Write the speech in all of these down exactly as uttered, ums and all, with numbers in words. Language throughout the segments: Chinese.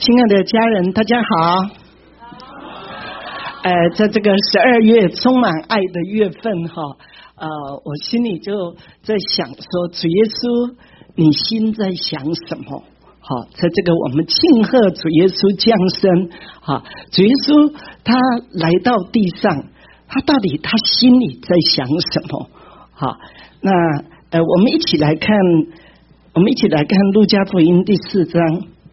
亲爱的家人，大家好。呃，在这个十二月充满爱的月份哈，呃，我心里就在想说，主耶稣，你心在想什么？好，在这个我们庆贺主耶稣降生，好，主耶稣他来到地上，他到底他心里在想什么？好，那呃，我们一起来看，我们一起来看路加福音第四章。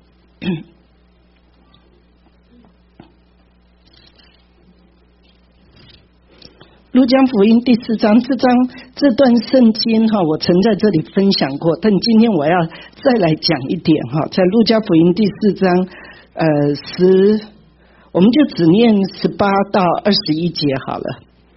路加福音第四章，这章这段圣经哈，我曾在这里分享过，但今天我要再来讲一点哈，在路加福音第四章，呃，十，我们就只念十八到二十一节好了。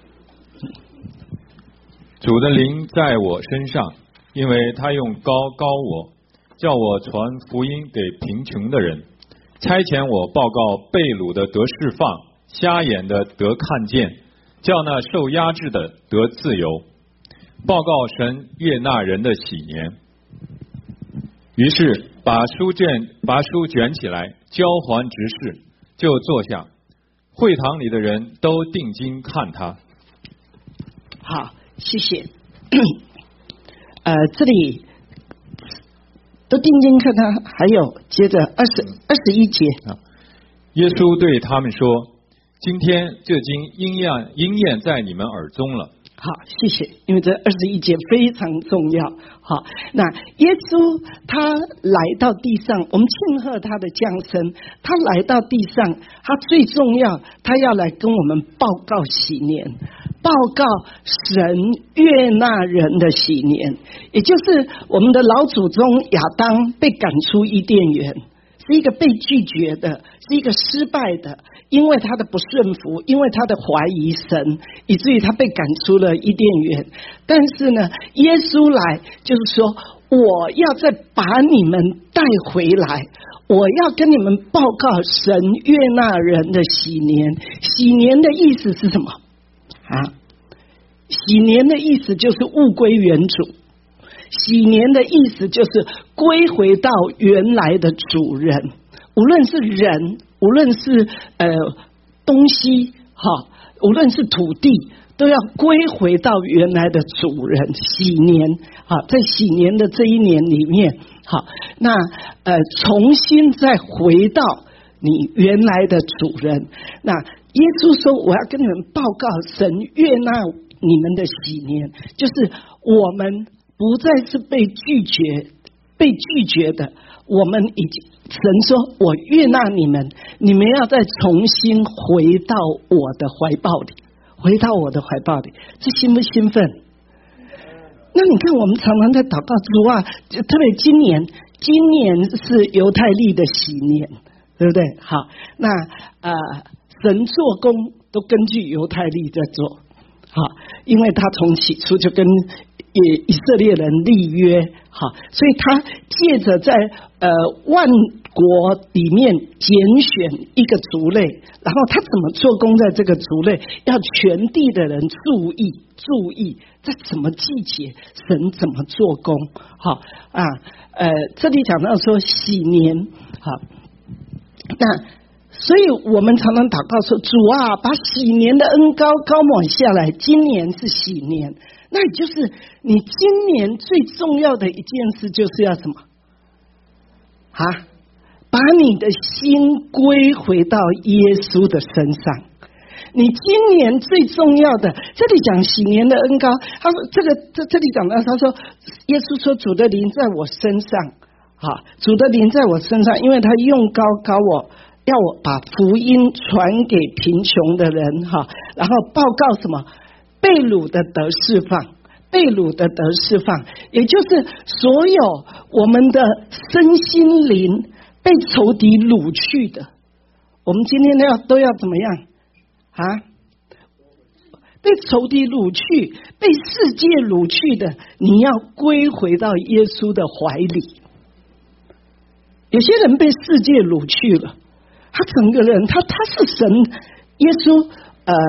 主的灵在我身上，因为他用膏膏我，叫我传福音给贫穷的人，差遣我报告被掳的得释放，瞎眼的得看见，叫那受压制的得自由，报告神悦纳人的喜年。于是把书卷把书卷起来，交还执事，就坐下。会堂里的人都定睛看他。 好，谢谢。呃，这里都定睛看他，还有接着二十二十一节。 耶稣对他们说：今天这经应验应验在你们耳中了。 好，谢谢，因为这二十一节非常重要。好，那耶稣他来到地上，我们庆贺他的降生。他来到地上，他最重要，他要来跟我们报告喜年，报告神悦纳人的喜年，也就是我们的老祖宗亚当被赶出伊甸园，是一个被拒绝的，是一个失败的，因为他的不顺服，因为他的怀疑神，以至于他被赶出了伊甸园。但是呢，耶稣来就是说，我要再把你们带回来，我要跟你们报告神悦纳人的喜年。喜年的意思是什么啊？喜年的意思就是物归原主，喜年的意思就是归回到原来的主人，无论是人，无论是呃东西，哈，无论是土地，都要归回到原来的主人。喜年，好，在喜年的这一年里面，好，那呃重新再回到你原来的主人。那耶稣说，我要跟你们报告神悦纳你们的喜年，就是我们不再是被拒绝被拒绝的，我们已经神说我悦纳你们，你们要再重新回到我的怀抱里，回到我的怀抱里，这兴不兴奋？那你看我们常常在祷告，主啊，特别今年今年是犹太历的喜年，对不对？好，那呃神做工都根据犹太历在做，好，因为他从起初就跟以以色列人立约，好，所以他借着在呃万国里面拣选一个族类，然后他怎么做工在这个族类，要全地的人注意注意，在什么季节神怎么做工，好啊，呃，这里讲到说喜年，好，那所以我们常常祷告说，主啊，把喜年的恩膏膏抹下来，今年是喜年。那也就是你今年最重要的一件事，就是要什么啊？把你的心归回到耶稣的身上。你今年最重要的，这里讲喜年的恩膏，他说这个这这里讲到，他说耶稣说主的灵在我身上，好，主的灵在我身上，因为他用膏膏我，要我把福音传给贫穷的人，哈，然后报告什么？被掳的得释放，被掳的得释放，也就是所有我们的身心灵被仇敌掳去的，我们今天要都要怎么样啊？被仇敌掳去，被世界掳去的，你要归回到耶稣的怀里。有些人被世界掳去了，他整个人，他他是神，耶稣呃。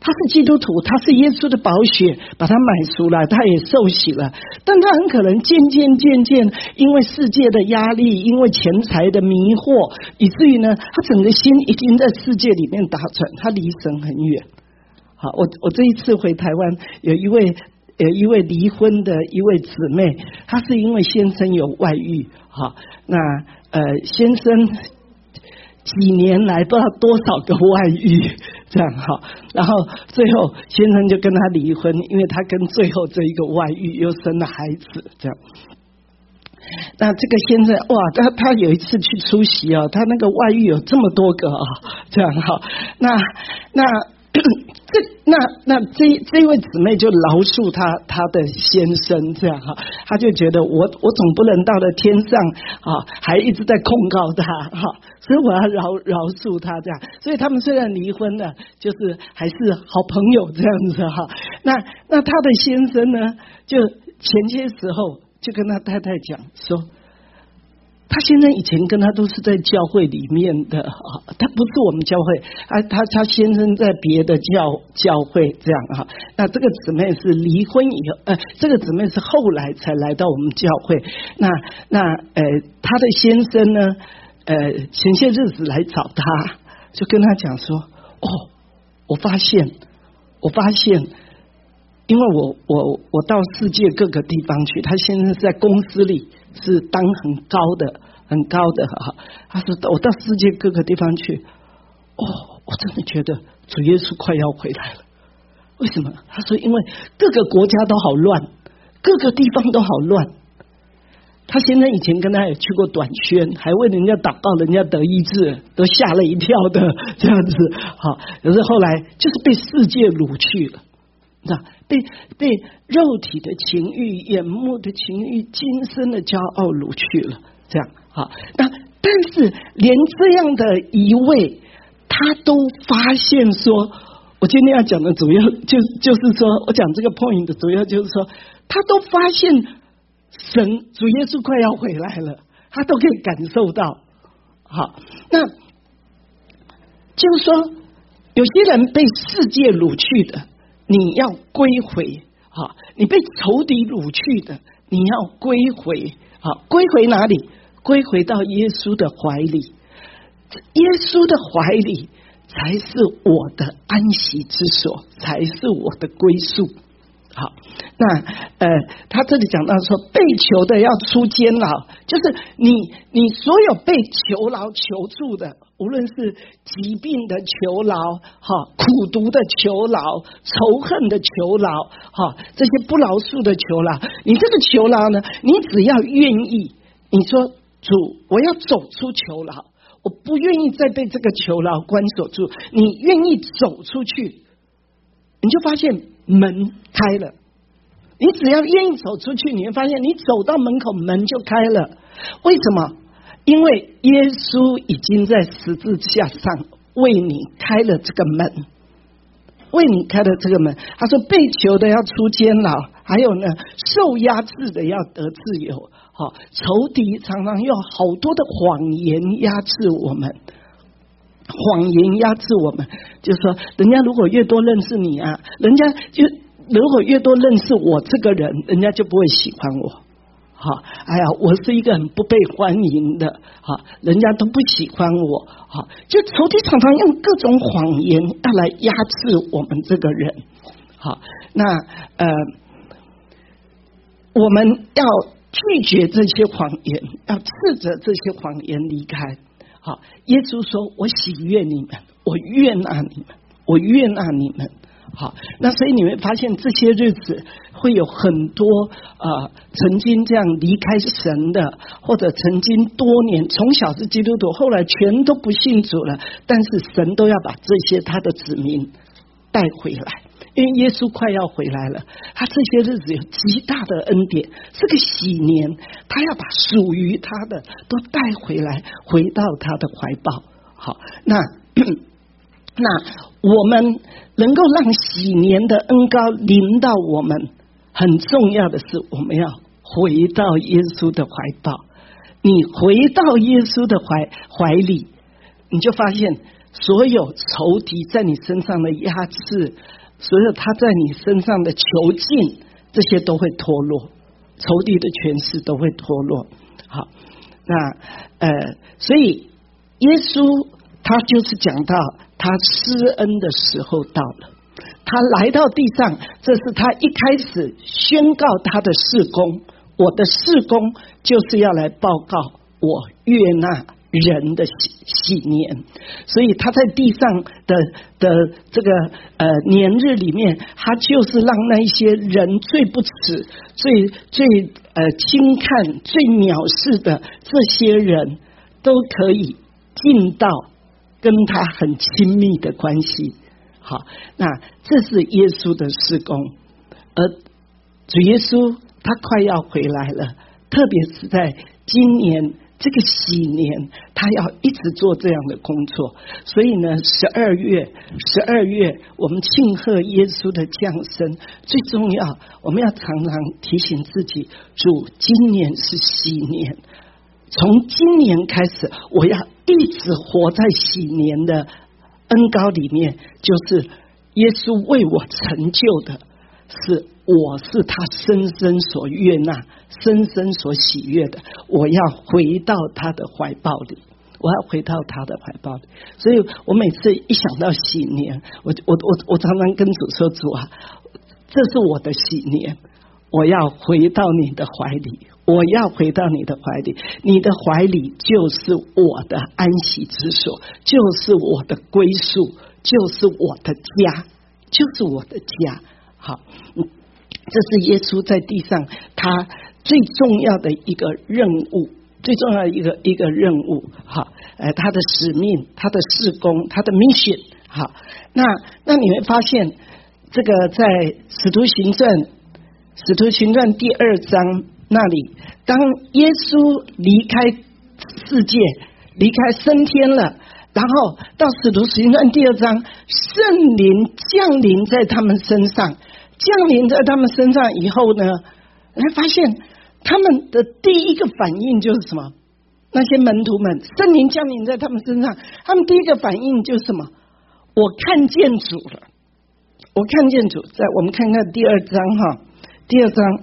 他是基督徒，他是耶稣的宝血把他买赎了，他也受洗了，但他很可能渐渐渐渐因为世界的压力，因为钱财的迷惑，以至于呢，他整个心已经在世界里面打转，他离神很远。好，我我这一次回台湾，有一位有一位离婚的一位姊妹，她是因为先生有外遇，好，那呃先生几年来不知道多少个外遇，这样哈，然后最后先生就跟他离婚，因为他跟最后这一个外遇又生了孩子，这样。那这个先生哇，他他有一次去出席啊，他那个外遇有这么多个啊，这样哈，那那。这那那这这位姊妹就饶恕他他的先生，这样哈，他就觉得我我总不能到了天上啊，还一直在控告他哈，所以我要饶饶恕他这样。所以他们虽然离婚了，就是还是好朋友这样子哈。那那他的先生呢，就前些时候就跟他太太讲说。他先生以前跟他都是在教会里面的啊，他不是我们教会，他他他先生在别的教教会这样哈。那这个姊妹是离婚以后，呃，这个姊妹是后来才来到我们教会。那那呃，他的先生呢，呃，前些日子来找他，就跟他讲说，哦，我发现，我发现。因为我我我到世界各个地方去，他先生是在公司里是当很高的很高的哈，他说我到世界各个地方去，哦，我真的觉得主耶稣快要回来了。为什么？他说因为各个国家都好乱，各个地方都好乱。他先生以前跟他也去过短宣，还为人家祷告，人家得医治，都吓了一跳的这样子。好，可是后来就是被世界掳去了。那被被肉体的情欲、眼目的情欲、今生的骄傲掳去了，这样好。那但是连这样的一位，他都发现说，我今天要讲的主要就就是说，我讲这个 point 的主要就是说，他都发现神主耶稣快要回来了，他都可以感受到。好，那就是说，有些人被世界掳去的。你要归回，好，你被仇敌掳去的，你要归回，好，归回哪里？归回到耶稣的怀里，耶稣的怀里才是我的安息之所，才是我的归宿。好，那呃，他这里讲到说，被囚的要出监牢，就是你你所有被囚牢囚住的，无论是疾病的囚牢，哈，苦毒的囚牢，仇恨的囚牢，哈，这些不饶恕的囚牢，你这个囚牢呢，你只要愿意，你说主，我要走出囚牢，我不愿意再被这个囚牢关锁住，你愿意走出去，你就发现门开了。你只要愿意走出去，你会发现你走到门口，门就开了。为什么？因为耶稣已经在十字架上为你开了这个门，为你开了这个门。他说，被囚的要出监牢，还有呢，受压制的要得自由。好，仇敌常常用好多的谎言压制我们。谎言压制我们，就是说，人家如果越多认识你啊，人家就如果越多认识我这个人，人家就不会喜欢我。好，哎呀，我是一个很不被欢迎的，好，人家都不喜欢我。好，就仇敌常常用各种谎言要来压制我们这个人。好，那呃，我们要拒绝这些谎言，要斥责这些谎言离开。好，耶稣说：“我喜悦你们，我悦纳你们，我悦纳你们。”好，那所以你会发现这些日子会有很多呃曾经这样离开神的，或者曾经多年从小是基督徒，后来全都不信主了，但是神都要把这些他的子民带回来，因为耶稣快要回来了，他这些日子有极大的恩典，是个喜年，他要把属于他的都带回来，回到他的怀抱。好，那那我们能够让喜年的恩膏临到我们，很重要的是我们要回到耶稣的怀抱。你回到耶稣的怀怀里，你就发现所有仇敌在你身上的压制，所有他在你身上的囚禁，这些都会脱落，仇敌的权势都会脱落。好，那呃，所以耶稣他就是讲到他施恩的时候到了，他来到地上，这是他一开始宣告他的事工，我的事工就是要来报告我悦纳人的喜年，所以他在地上的的这个呃年日里面，他就是让那一些人最不耻、最最呃轻看、最藐视的这些人，都可以进到跟他很亲密的关系。好，那这是耶稣的事工，而主耶稣他快要回来了，特别是在今年这个喜年，他要一直做这样的工作。所以呢，十二月，十二月我们庆贺耶稣的降生，最重要，我们要常常提醒自己，主，今年是喜年，从今年开始，我要一直活在喜年的恩膏里面，就是耶稣为我成就的，是我是他深深所悦纳、深深所喜悦的，我要回到他的怀抱里，我要回到他的怀抱里。所以我每次一想到喜年，我我我我常常跟主说，主啊，这是我的喜年，我要回到你的怀里，我要回到你的怀里，你的怀里就是我的安息之所，就是我的归宿，就是我的家，就是我的家。好，这是耶稣在地上他最重要的一个任务，最重要的一个一个任务。好，呃，他的使命，他的事工，他的 mission。好，那那你会发现，这个在使徒行传，使徒行传第二章那里，当耶稣离开世界，离开升天了，然后到使徒行传第二章，圣灵降临在他们身上。降临在他们身上以后呢，你会发现他们的第一个反应就是什么？那些门徒们，圣灵降临在他们身上，他们第一个反应就是什么？我看见主了，我看见主。在我们看看第二章哈，第二章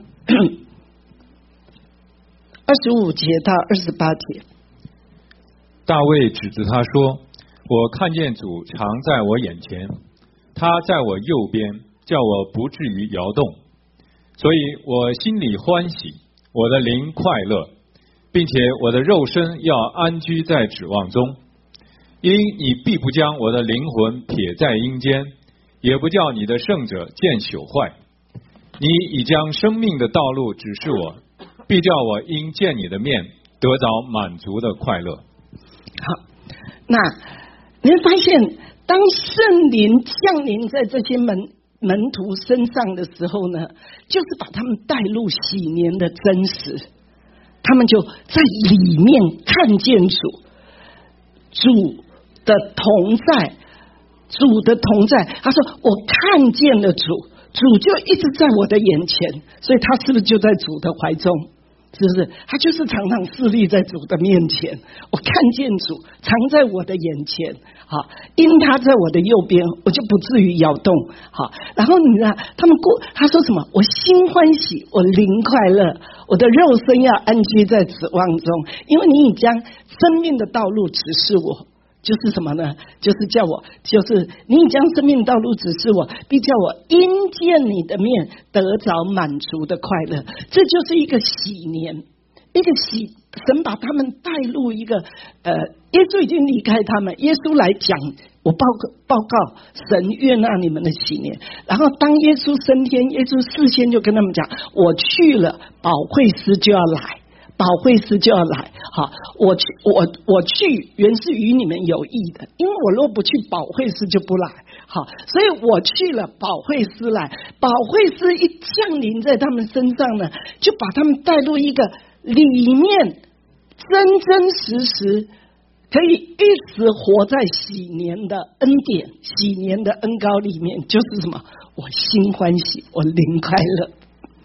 二十五节到二十八节。 大卫指着他说：“我看见主常在我眼前，他在我右边，叫我不至于摇动，所以我心里欢喜，我的灵快乐，并且我的肉身要安居在指望中。因你必不将我的灵魂撇在阴间，也不叫你的圣者见朽坏。你已将生命的道路指示我，必叫我因见你的面得着满足的快乐。” 好，那你会发现，当圣灵降临在这些门门徒身上的时候呢，就是把他们带入喜年的真实，他们就在里面看见主，主的同在，主的同在。他说：“我看见了主，主就一直在我的眼前。”所以他是不是就在主的怀中？是不是？他就是常常侍立在主的面前。我看见主藏在我的眼前，好，因他在我的右边，我就不至于摇动。好，然后你知道他们过，他说什么？我心欢喜，我灵快乐，我的肉身要安居在指望中，因为你已将生命的道路指示我。就是什么呢？就是叫我，就是你已将生命道路指示我，必叫我因见你的面得着满足的快乐。这就是一个喜年，一个喜。神把他们带入一个呃，耶稣已经离开他们，耶稣来讲，我报告报告神悦纳你们的喜年。然后当耶稣升天，耶稣事先就跟他们讲，我去了，保惠师就要来。保惠师就要来，好，我去，我我去，原是与你们有益的，因为我若不去，保惠师就不来，好，所以我去了，保惠师来，保惠师一降临在他们身上呢，就把他们带入一个里面真真实实可以一直活在喜年的恩典、喜年的恩膏里面，就是什么？我心欢喜，我灵快乐。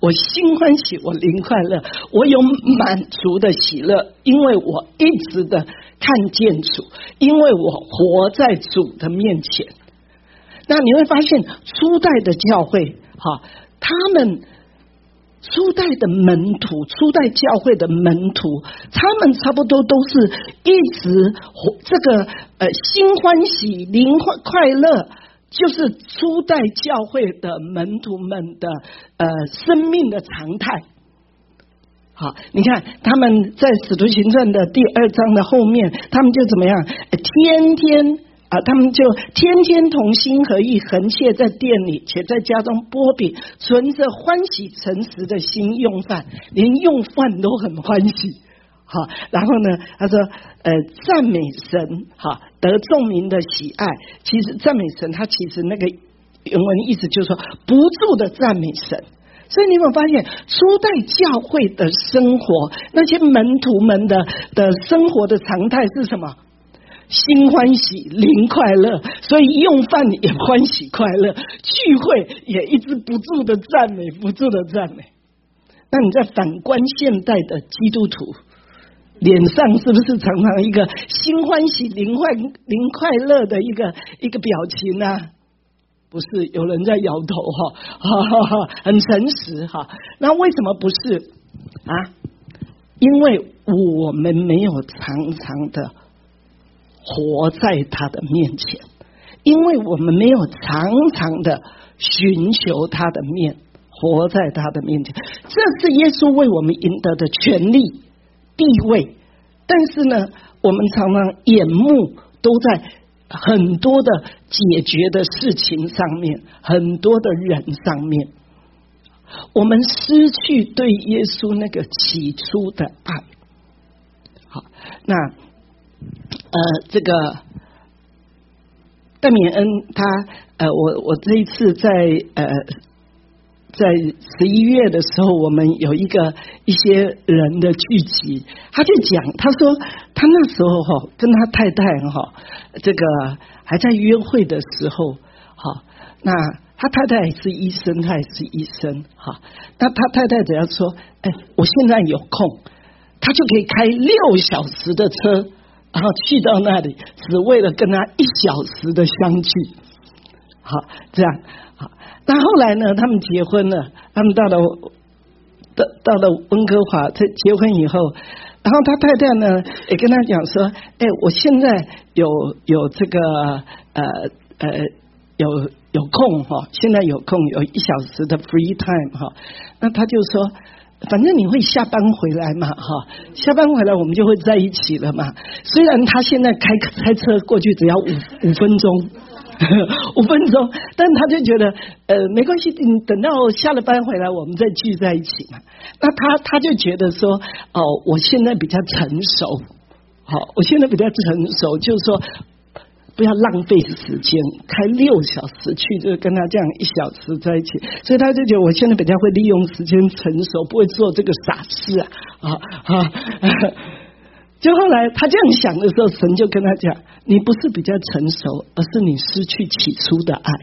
我心欢喜，我灵快乐，我有满足的喜乐，因为我一直的看见主，因为我活在主的面前。那你会发现初代的教会哈，他们初代的门徒，初代教会的门徒，他们差不多都是一直这个呃心欢喜灵快乐，就是初代教会的门徒们的呃生命的常态。好，你看他们在使徒行传的第二章的后面，他们就怎么样，天天啊，他们就天天同心合意，恒切在店里，且在家中擘饼，存着欢喜诚实的心用饭，连用饭都很欢喜。好，然后呢，他说，呃，赞美神，哈，得众民的喜爱。其实赞美神，他其实那个原文意思就是说，不住的赞美神。所以你有没有发现，初代教会的生活，那些门徒们的的生活的常态是什么？心欢喜，灵快乐，所以用饭也欢喜快乐，聚会也一直不住的赞美，不住的赞美。那你再反观现代的基督徒，脸上是不是常常一个心欢喜、灵快、灵快乐的一个一个表情呢、啊？不是，有人在摇头哈，哈哈哈，很诚实哈。那为什么不是啊？因为我们没有常常的活在他的面前，因为我们没有常常的寻求他的面，活在他的面前。这是耶稣为我们赢得的权利、地位。但是呢，我们常常眼目都在很多的解决的事情上面，很多的人上面，我们失去对耶稣那个起初的爱。好，那呃，这个戴冕恩他呃，我我这一次在呃在十一月的时候，我们有一个一些人的聚集，他就讲，他说他那时候哈跟他太太哈这个还在约会的时候，哈，那他太太也是医生，他也是医生，哈，那他太太只要说，哎，我现在有空，他就可以开六小时的车。然后去到那里，只为了跟他一小时的相聚，好，这样好。那后来呢？他们结婚了，他们到了到到了温哥华，他结婚以后，然后他太太呢也跟他讲说：“哎，我现在有有这个呃呃有有空哈，现在有空有一小时的 free time 哈。”那他就说。反正你会下班回来嘛，哈，下班回来我们就会在一起了嘛。虽然他现在开开车过去只要五五分钟，五分钟，但他就觉得呃没关系，你等到下了班回来我们再聚在一起嘛。那他他就觉得说，哦，我现在比较成熟，好，我现在比较成熟，就是说。不要浪费时间，开六小时去，就跟他这样一小时在一起，所以他就觉得我现在比较会利用时间，成熟，不会做这个傻事啊啊啊！就后来他这样想的时候，神就跟他讲：“你不是比较成熟，而是你失去起初的爱。”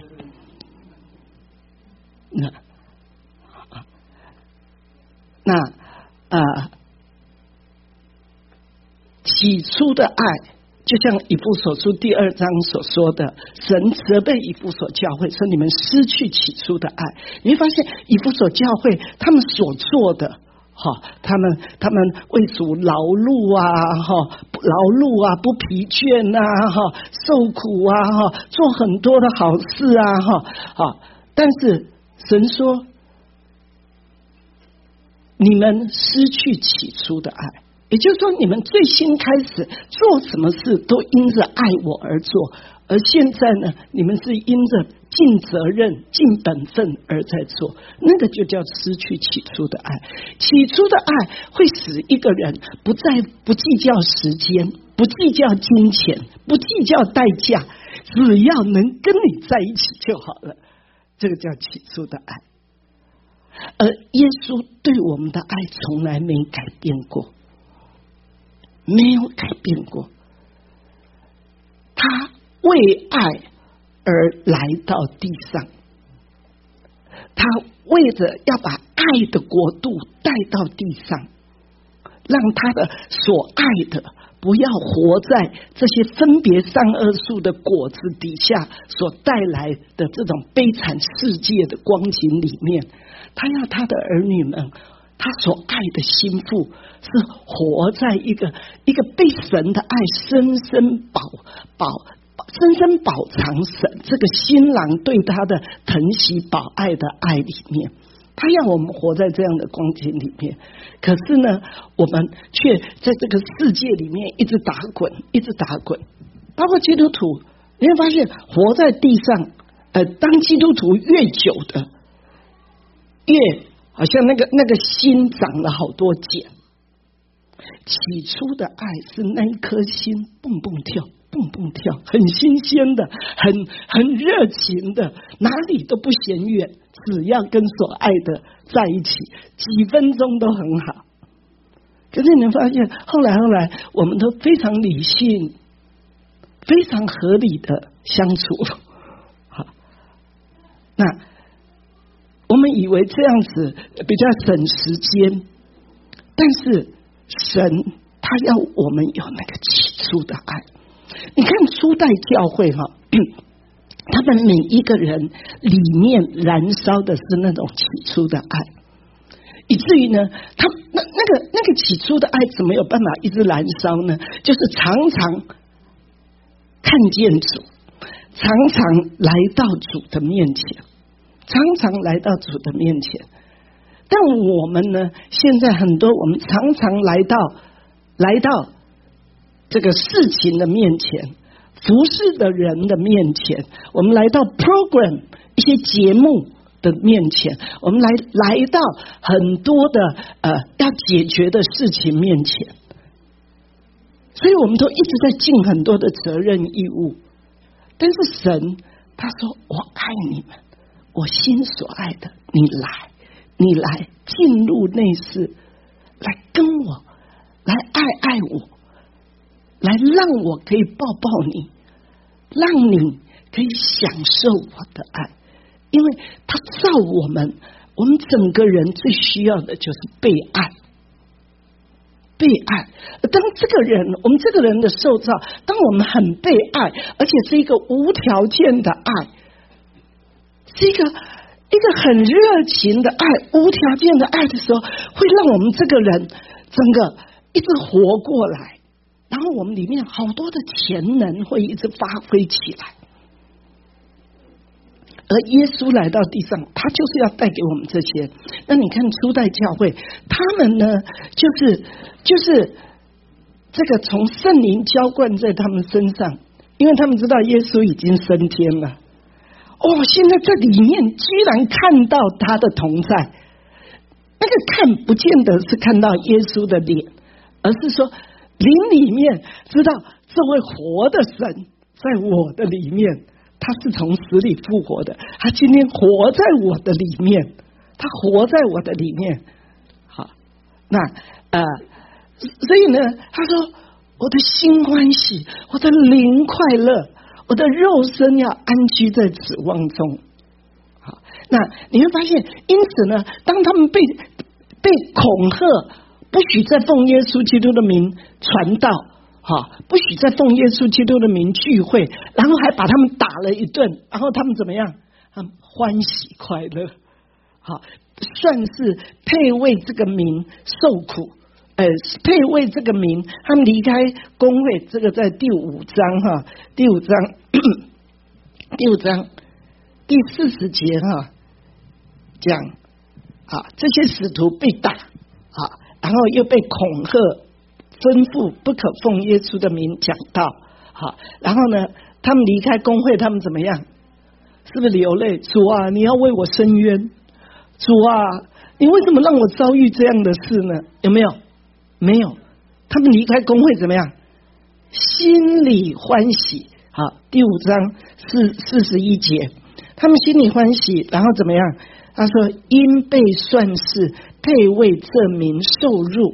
那那啊、呃，起初的爱。就像以弗所书第二章所说的，神责备以弗所教会说：“你们失去起初的爱。”你会发现，以弗所教会他们所做的，哈，他们他们为主劳碌啊，哈，劳碌啊，不疲倦啊，哈，受苦啊，哈，做很多的好事啊，哈，好。但是神说，你们失去起初的爱。也就是说，你们最先开始做什么事都因着爱我而做，而现在呢，你们是因着尽责任、尽本分而在做，那个就叫失去起初的爱。起初的爱会使一个人不再不计较时间，不计较金钱，不计较代价，只要能跟你在一起就好了。这个叫起初的爱。而耶稣对我们的爱从来没改变过。没有改变过，他为爱而来到地上，他为着要把爱的国度带到地上，让他的所爱的不要活在这些分别善恶树的果子底下所带来的这种悲惨世界的光景里面。他要他的儿女们，他所爱的心腹是活在一个一个被神的爱深深保保深深保藏神这个新郎对他的疼惜保爱的爱里面。他要我们活在这样的光景里面，可是呢，我们却在这个世界里面一直打滚，一直打滚。包括基督徒，你会发现活在地上，呃，当基督徒越久的，越好像那个那个心长了好多茧。起初的爱是那一颗心蹦蹦跳。蹦蹦跳，很新鲜的，很很热情的，哪里都不嫌远，只要跟所爱的在一起，几分钟都很好。可是你发现，后来后来，我们都非常理性，非常合理的相处。好，那我们以为这样子比较省时间，但是神他要我们有那个起初的爱。你看初代教会哈，他们每一个人里面燃烧的是那种起初的爱，以至于呢，他那那个那个起初的爱怎么有办法一直燃烧呢？就是常常看见主，常常来到主的面前，常常来到主的面前。但我们呢，现在很多我们常常来到来到。这个事情的面前，服侍的人的面前，我们来到 program 一些节目的面前，我们来来到很多的呃要解决的事情面前，所以我们都一直在尽很多的责任义务。但是神他说：“我爱你们，我心所爱的，你来，你来进入内室，来跟我，来爱爱我。”来让我可以抱抱你，让你可以享受我的爱，因为他造我们，我们整个人最需要的就是被爱，被爱。当这个人，我们这个人的受造，当我们很被爱，而且是一个无条件的爱，是一个一个很热情的爱，无条件的爱的时候，会让我们这个人整个一直活过来。然后我们里面好多的潜能会一直发挥起来，而耶稣来到地上，他就是要带给我们这些。那你看初代教会，他们呢，就是就是这个从圣灵浇灌在他们身上，因为他们知道耶稣已经升天了。哦，现在这里面居然看到他的同在，那个看不见得是看到耶稣的脸，而是说。灵里面知道这位活的神在我的里面，他是从死里复活的，他今天活在我的里面，他活在我的里面。好，那呃，所以呢，他说我的心欢喜，我的灵快乐，我的肉身要安居在指望中。好，那你会发现，因此呢，当他们被被恐吓。不许再奉耶稣基督的名传道，哈！不许再奉耶稣基督的名聚会，然后还把他们打了一顿，然后他们怎么样？他们欢喜快乐，好，算是配为这个名受苦，呃，配为这个名，他们离开公会，这个在第五章哈，第五章，第五章第四十节哈，讲啊，这些使徒被打啊。然后又被恐吓，吩咐不可奉耶稣的名讲道。好，然后呢，他们离开公会，他们怎么样？是不是流泪？主啊，你要为我伸冤。主啊，你为什么让我遭遇这样的事呢？有没有？没有。他们离开公会怎么样？心里欢喜。好，第五章四四十一节，他们心里欢喜，然后怎么样？他说：“因被算是配为这名受辱。”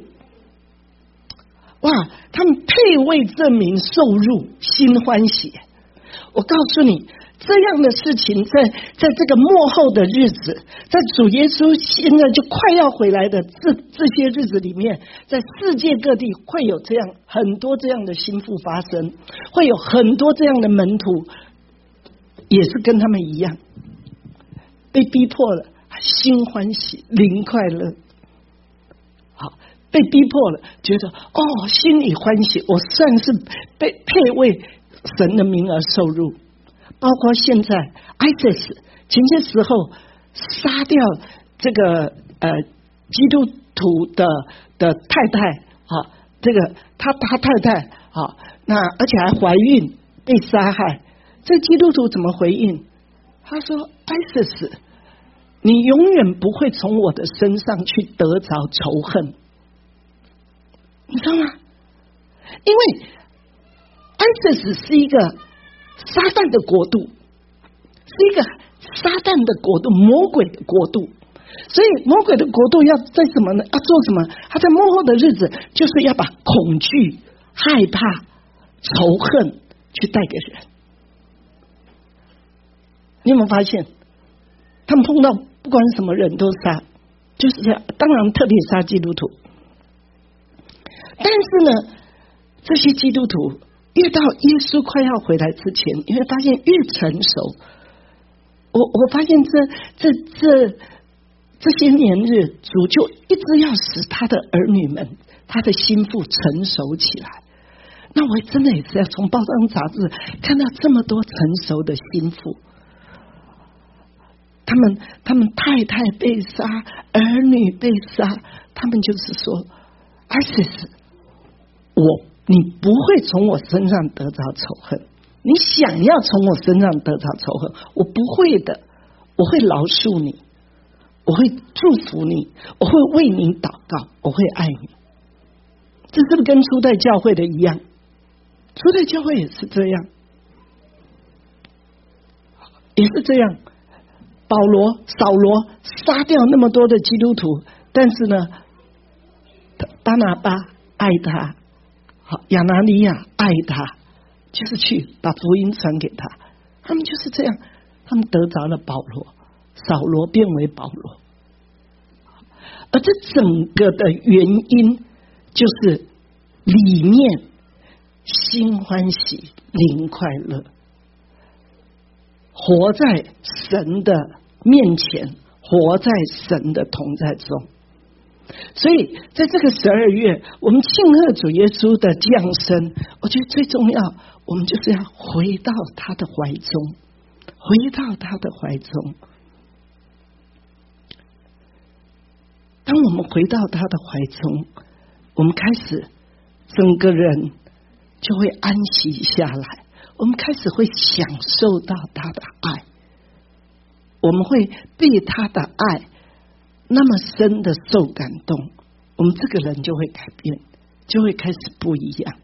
哇！他们配为这名受辱，心欢喜。我告诉你， 这样的事情在在这个末后的日子，在主耶稣现在就快要回来的这这些日子里面，在世界各地会有这样很多这样的心腹发生，会有很多这样的门徒也是跟他们一样被逼迫了，心欢喜灵快乐，好，被逼迫了，觉得哦心里欢喜，我算是被配为神的名而受入。包括现在 ISIS 前些时候杀掉这个呃基督徒的的太太啊，这个他他太太啊，那而且还怀孕被杀害，这基督徒怎么回应？他说 ISIS 你永远不会从我的身上去得着仇恨，你知道吗？因为 ISIS 是一个撒旦的国度，是一个撒旦的国度，魔鬼的国度。所以魔鬼的国度要在什么呢？要做什么？他在末后的日子，就是要把恐惧、害怕、仇恨去带给人。你有没有发现，他们碰到不管什么人都杀，就是这样。当然，特别杀基督徒。但是呢，这些基督徒越到耶稣快要回来之前，你会发现越成熟。我我发现这这这这些年日，主就一直要使他的儿女们、他的心腹成熟起来。那我真的也是要从报章杂志看到这么多成熟的心腹，他们他们太太被杀，儿女被杀，他们就是说 ，ISIS， 我。你不会从我身上得着仇恨，你想要从我身上得着仇恨，我不会的，我会饶恕你，我会祝福你，我会为你祷告，我会爱你。这是不是跟初代教会的一样？初代教会也是这样，也是这样。保罗、扫罗杀掉那么多的基督徒，但是呢，巴拿巴爱他。好，亚拿尼亚爱他，就是去把福音传给他。他们就是这样，他们得着了保罗，扫罗变为保罗。而这整个的原因，就是里面心欢喜、灵快乐，活在神的面前，活在神的同在中。所以在这个十二月，我们庆贺主耶稣的降生，我觉得最重要，我们就是要回到他的怀中，回到他的怀中。当我们回到他的怀中，我们开始整个人就会安息下来，我们开始会享受到他的爱，我们会被他的爱那么深的受感动，我们这个人就会改变，就会开始不一样。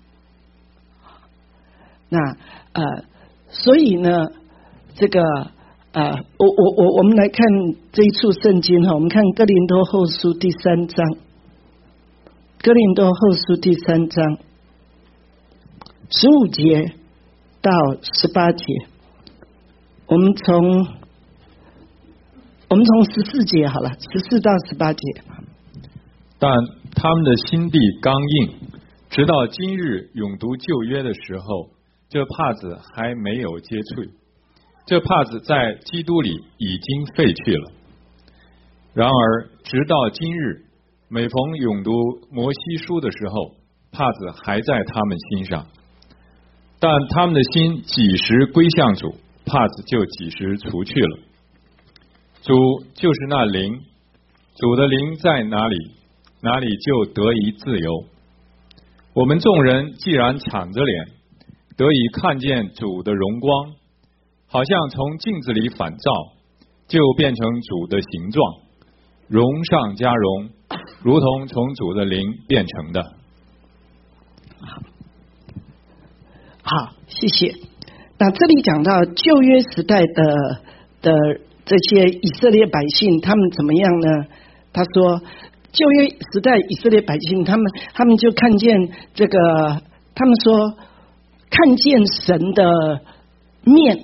那呃，所以呢，这个呃，我我我我们来看这一处圣经哈，我们看哥林多后书第三章，哥林多后书第三章十五节到十八节，我们从。我们从十四节好了，十四到十八节。 但他们的心地刚硬，直到今日永读旧约的时候，这帕子还没有揭瘁，这帕子在基督里已经废去了。然而直到今日，每逢永读摩西书的时候，帕子还在他们心上。但他们的心几时归向主，帕子就几时除去了。主就是那灵，主的灵在哪里，哪里就得以自由。我们众人既然敞着脸，得以看见主的荣光，好像从镜子里反照，就变成主的形状，荣上加荣，如同从主的灵变成的。 好，谢谢。那这里讲到旧约时代的的这些以色列百姓，他们怎么样呢？他说，旧约时代以色列百姓，他们他们就看见这个，他们说看见神的面，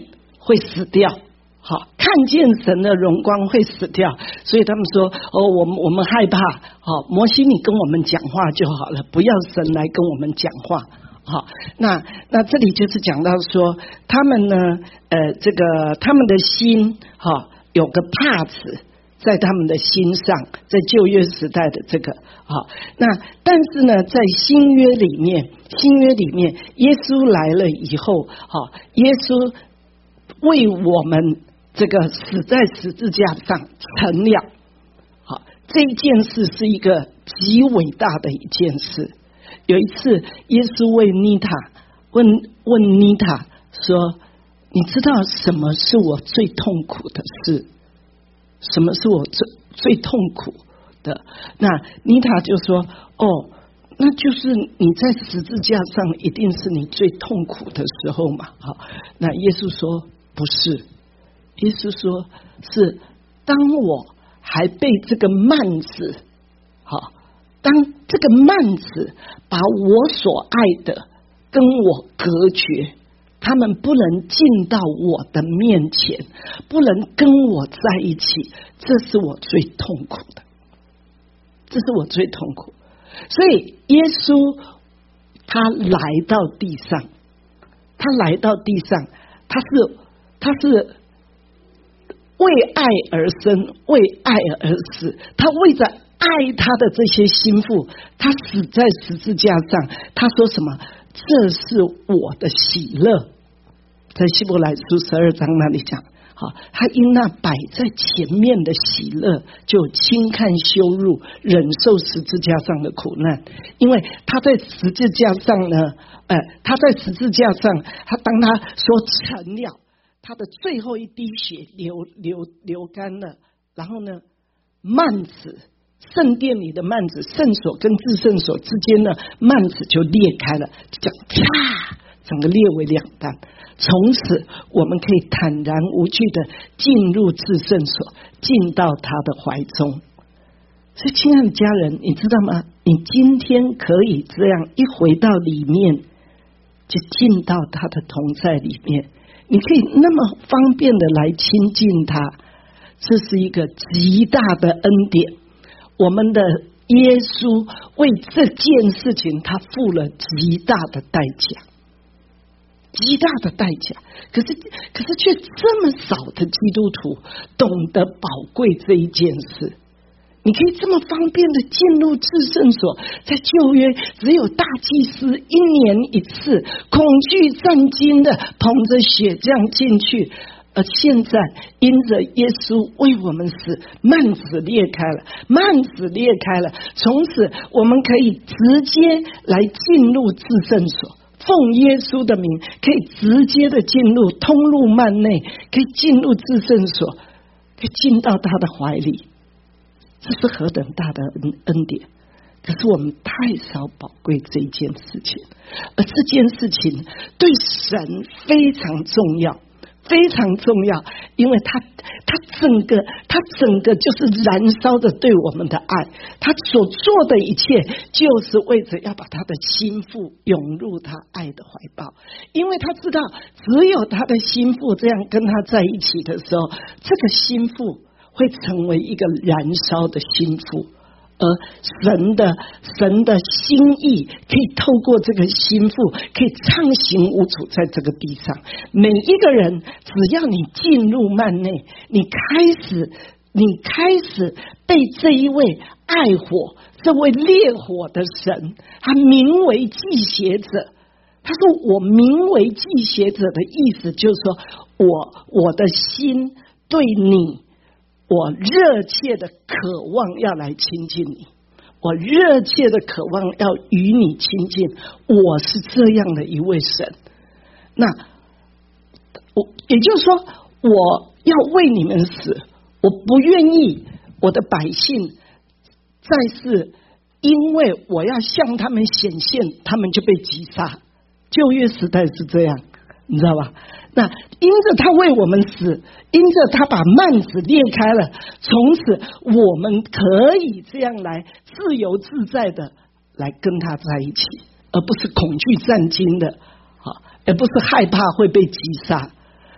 会死掉。好，看见神的荣光会死掉，所以他们说哦，我们我们害怕。好，摩西你跟我们讲话就好了，不要神来跟我们讲话。好，那那这里就是讲到说，他们呢，呃，这个他们的心，哈，有个怕子在他们的心上，在旧约时代的这个，好，那但是呢，在新约里面，新约里面，耶稣来了以后，好，耶稣为我们这个死在十字架上成了，好，这一件事是一个极伟大的一件事。有一次，耶稣问妮塔问问妮塔说：“你知道什么是我最痛苦的事？什么是我最最痛苦的？”那妮塔就说：“哦，那就是你在十字架上一定是你最痛苦的时候嘛。”好，那耶稣说：“不是。”耶稣说：“是当我还被这个幔子，好。”当这个幔子把我所爱的跟我隔绝，他们不能进到我的面前，不能跟我在一起，这是我最痛苦的，这是我最痛苦。所以耶稣他来到地上，他来到地上，他是他是为爱而生，为爱而死，他为着爱他的这些心腹，他死在十字架上。他说什么？这是我的喜乐。在希伯来书十二章那里讲，好，他因那摆在前面的喜乐，就轻看羞辱，忍受十字架上的苦难。因为他在十字架上呢，呃，他在十字架上，他当他说成了，他的最后一滴血流流流干了，然后呢，幔子。圣殿里的幔子，圣所跟至圣所之间的幔子就裂开了，就啪，整个裂为两半。从此，我们可以坦然无惧的进入至圣所，进到他的怀中。所以，亲爱的家人，你知道吗？你今天可以这样一回到里面，就进到他的同在里面，你可以那么方便的来亲近他，这是一个极大的恩典。我们的耶稣为这件事情，他付了极大的代价，极大的代价。可是，可是却这么少的基督徒懂得宝贵这一件事。你可以这么方便的进入至圣所，在旧约只有大祭司一年一次，恐惧战惊的捧着血这样进去。而现在因着耶稣为我们死，幔子裂开了，幔子裂开了，从此我们可以直接来进入至圣所，奉耶稣的名可以直接的进入，通入幔内，可以进入至圣所，可以进到他的怀里。这是何等大的恩恩典！可是我们太少宝贵这一件事情，而这件事情对神非常重要。非常重要，因为他他整个他整个就是燃烧着对我们的爱，他所做的一切就是为着要把他的心腹涌入他爱的怀抱，因为他知道只有他的心腹这样跟他在一起的时候，这个心腹会成为一个燃烧的心腹。而神的神的心意可以透过这个心腹，可以畅行无阻在这个地上。每一个人，只要你进入幔内，你开始，你开始被这一位爱火、这位烈火的神，他名为祭邪者。他说：“我名为祭邪者的意思，就是说我我的心对你。”我热切的渴望要来亲近你，我热切的渴望要与你亲近，我是这样的一位神。那我也就是说，我要为你们死，我不愿意我的百姓再是因为我要向他们显现，他们就被击杀。旧约时代是这样，你知道吧？那因着他为我们死，因着他把幔子裂开了，从此我们可以这样来自由自在的来跟他在一起，而不是恐惧战惊的，而不是害怕会被击杀。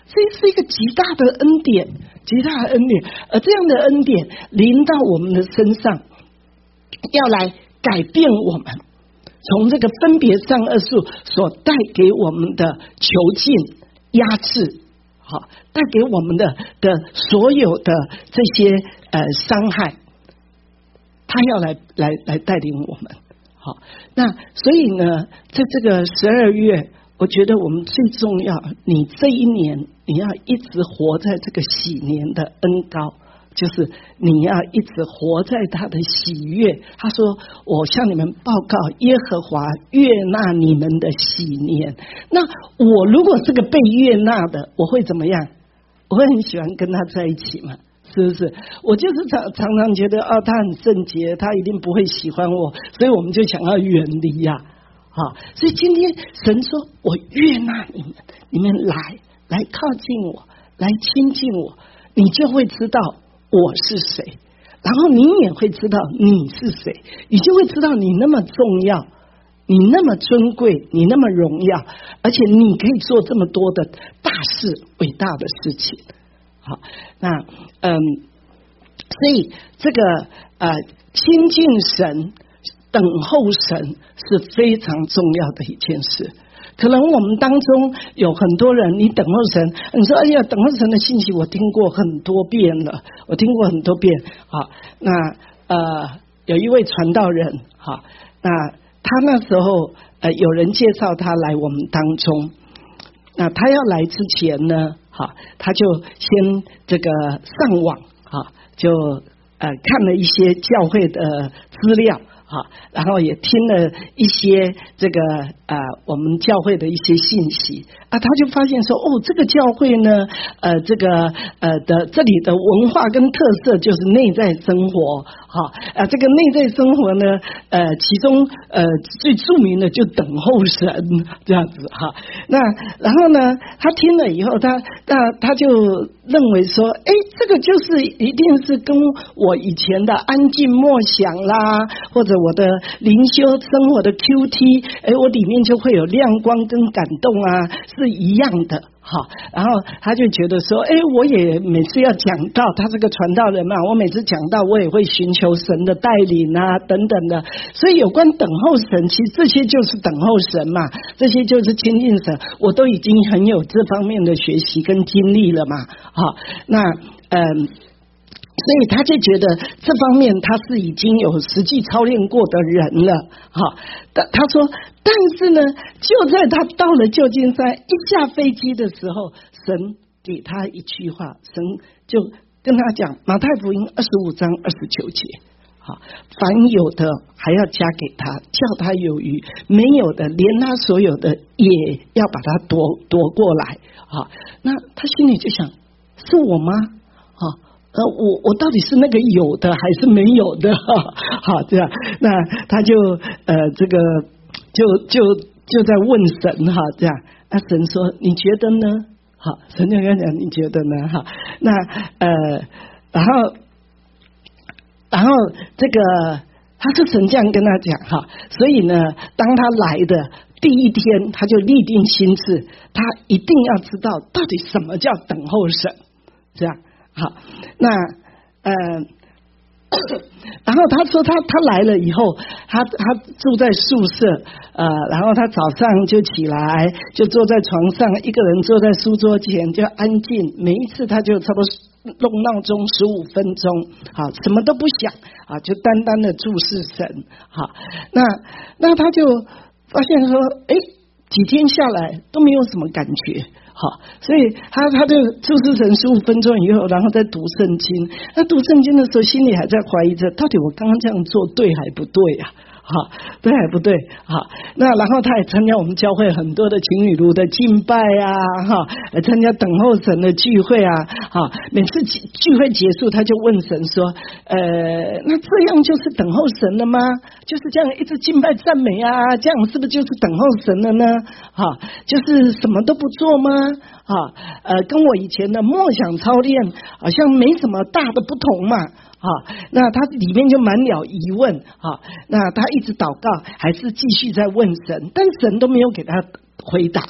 这是一个极大的恩典，极大的恩典。而这样的恩典临到我们的身上，要来改变我们，从这个分别善恶树所带给我们的囚禁、压制，好，带给我们的的所有的这些呃伤害，他要来来来带领我们。好，那所以呢，在这个十二月，我觉得我们最重要，你这一年你要一直活在这个喜年的恩膏，就是你要一直活在他的喜悦。他说：“我向你们报告，耶和华悦纳你们的喜年。”那我如果是个被悦纳的，我会怎么样？我会很喜欢跟他在一起嘛？是不是？我就是常常常觉得，哦，他很圣洁，他一定不会喜欢我，所以我们就想要远离呀。好，所以今天神说：“我悦纳你们，你们来来靠近我，来亲近我，你就会知道我是谁，然后你也会知道你是谁，你就会知道你那么重要，你那么尊贵，你那么荣耀，而且你可以做这么多的大事、伟大的事情。”好，那嗯，所以这个呃，亲近神、等候神是非常重要的一件事。可能我们当中有很多人，你等候神，你说：“哎呀，等候神的信息我听过很多遍了，我听过很多遍。”好，那呃，有一位传道人，好，那他那时候呃，有人介绍他来我们当中，那他要来之前呢，好，他就先这个上网，好，就呃看了一些教会的资料。好，然后也听了一些这个呃我们教会的一些信息啊，他就发现说，哦，这个教会呢，呃，这个呃的这里的文化跟特色就是内在生活，哈啊，这个内在生活呢，呃，其中呃最著名的就等候神这样子哈。那然后呢，他听了以后，他那他就认为说，哎，这个就是一定是跟我以前的安静默想啦，或者我的灵修生活的 Q T， 哎，我里面就会有亮光跟感动啊，是一样的。好，然后他就觉得说，哎，我也每次要讲到，他这个传道人嘛，我每次讲到，我也会寻求神的带领啊，等等的。所以有关等候神，其实这些就是等候神嘛，这些就是亲近神，我都已经很有这方面的学习跟经历了嘛。好，那嗯。所以他就觉得这方面他是已经有实际操练过的人了，哈。他说，但是呢，就在他到了旧金山一下飞机的时候，神给他一句话，神就跟他讲，马太福音二十五章二十九节，好，凡有的还要加给他，叫他有余；没有的，连他所有的也要把他夺夺过来。好，那他心里就想，是我吗？好。呃，我我到底是那个有的还是没有的？好，这样，那他就呃，这个就就就在问神哈，这样，那神说你觉得呢？好，神就跟他讲你觉得呢？哈，那呃，然后然后这个他是神这样跟他讲哈，所以呢，当他来的第一天，他就立定心志，他一定要知道到底什么叫等候神，这样。好，那呃，然后他说他他来了以后，他他住在宿舍，呃，然后他早上就起来，就坐在床上，一个人坐在书桌前，就安静。每一次他就差不多弄闹钟十五分钟，好，什么都不想啊，就单单的注视神。好，那那他就发现说，哎，几天下来都没有什么感觉。好，所以他他就注视神十五分钟以后，然后再读圣经。那读圣经的时候，心里还在怀疑着，到底我刚刚这样做对还不对呀、啊？好，对还不对？好，那然后他也参加我们教会很多的情侣炉的敬拜啊，哈，参加等候神的聚会啊，哈，每次聚会结束，他就问神说，呃，那这样就是等候神了吗？就是这样一直敬拜赞美啊，这样是不是就是等候神了呢？哈，就是什么都不做吗？啊，呃，跟我以前的默想操练好像没什么大的不同嘛。啊，那他里面就满了疑问啊，那他一直祷告，还是继续在问神，但神都没有给他回答。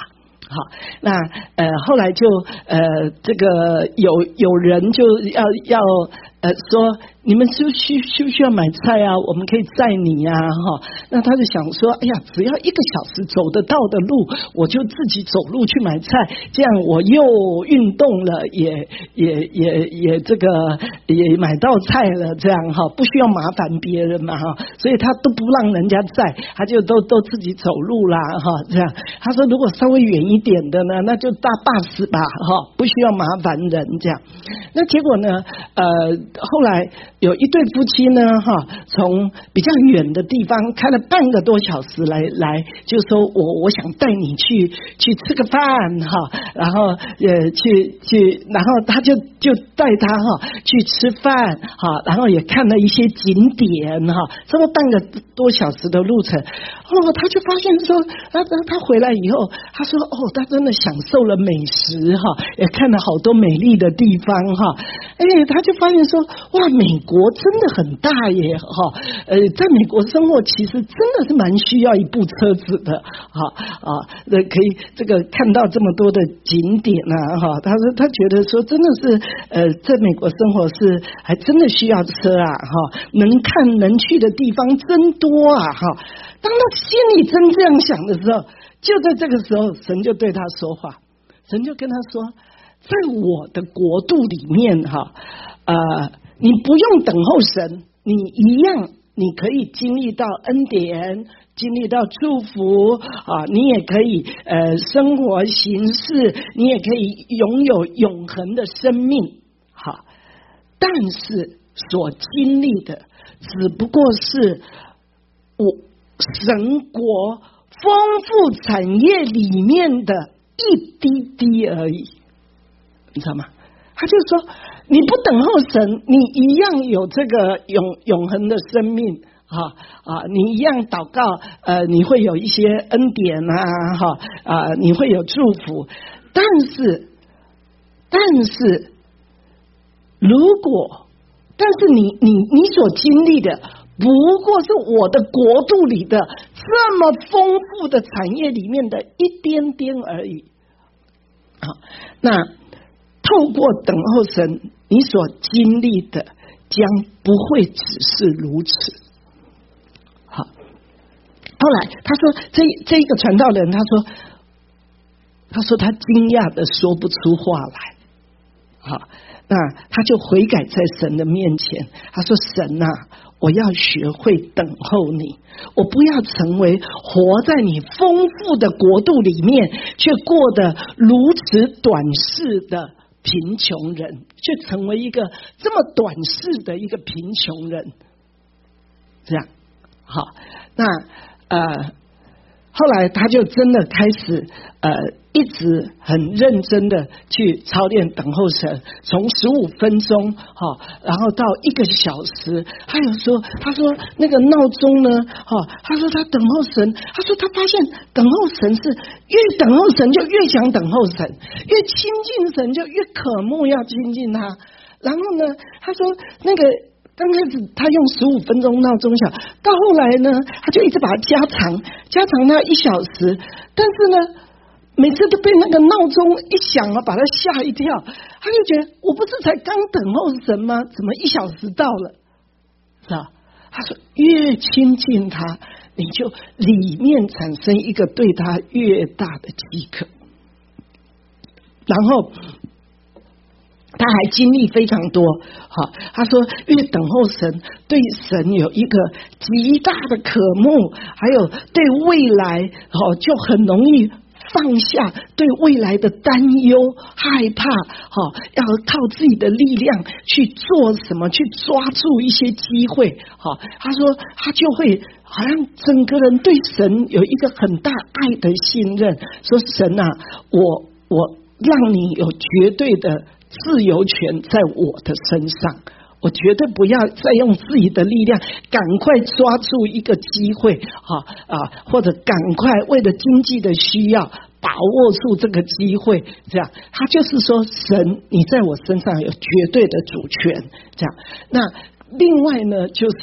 好，那呃后来就呃这个有有人就要要呃说你们需需需不需要买菜啊？我们可以载你啊哈。那他就想说，哎呀，只要一个小时走得到的路，我就自己走路去买菜，这样我又运动了，也也也也这个也买到菜了，这样哈，不需要麻烦别人嘛哈。所以他都不让人家载，他就都都自己走路啦哈。这样他说，如果稍微远一点的呢，那就搭巴士吧哈，不需要麻烦人这样。那结果呢，呃，后来有一对夫妻呢，哈，从比较远的地方开了半个多小时来来，就说我我想带你去去吃个饭哈，然后呃去去，然后他就就带他哈去吃饭哈，然后也看了一些景点哈，这么半个多小时的路程，哦，他就发现说，他他回来以后，他说哦，他真的享受了美食哈，也看了好多美丽的地方哈，哎，他就发现说，哇，美国真的很大耶哈，呃，在美国生活其实真的是蛮需要一部车子的哈啊，呃，可以这个看到这么多的景点啊哈，他说他觉得说真的是呃，在美国生活是还真的需要车啊哈，能看能去的地方真多啊哈。当他心里真这样想的时候，就在这个时候，神就对他说话，神就跟他说，在我的国度里面哈，呃，你不用等候神，你一样你可以经历到恩典，经历到祝福啊，你也可以呃生活行事，你也可以拥有永恒的生命，好，但是所经历的只不过是我神国丰富产业里面的一滴滴而已，你知道吗？他就说，你不等候神，你一样有这个永永恒的生命啊啊！你一样祷告，呃，你会有一些恩典啊，哈啊，你会有祝福。但是，但是，如果，但是你你你所经历的，不过是我的国度里的这么丰富的产业里面的一点点而已。好，那透过等候神，你所经历的将不会只是如此。好，后来他说，这这一个传道人，他说，他说他惊讶的说不出话来。好，那他就悔改在神的面前，他说：“神啊，我要学会等候你，我不要成为活在你丰富的国度里面，却过得如此短视的贫穷人，却成为一个这么短视的一个贫穷人。”这样，好，那呃，后来他就真的开始呃。一直很认真的去操练等候神，从十五分钟哈，然后到一个小时。还有说，他说那个闹钟呢，哈，他说他等候神，他说他发现等候神是越等候神就越想等候神，越亲近神就越渴慕要亲近他。然后呢，他说那个刚开始他用十五分钟闹钟响，到后来呢，他就一直把它加长，加长到一小时，但是呢。每次都被那个闹钟一响啊，把他吓一跳，他就觉得我不是才刚等候神吗？怎么一小时到了？是吧？他说越亲近他，你就里面产生一个对他越大的饥渴，然后他还经历非常多。好，他说越等候神，对神有一个极大的渴慕，还有对未来好就很容易。放下对未来的担忧、害怕，好，要靠自己的力量去做什么，去抓住一些机会。好，他说他就会好像整个人对神有一个很大爱的信任，说神啊，我我让你有绝对的自由权在我的身上。我绝对不要再用自己的力量，赶快抓住一个机会，啊啊，或者赶快为了经济的需要，把握住这个机会。这样，他就是说，神，你在我身上有绝对的主权。这样，那另外呢，就是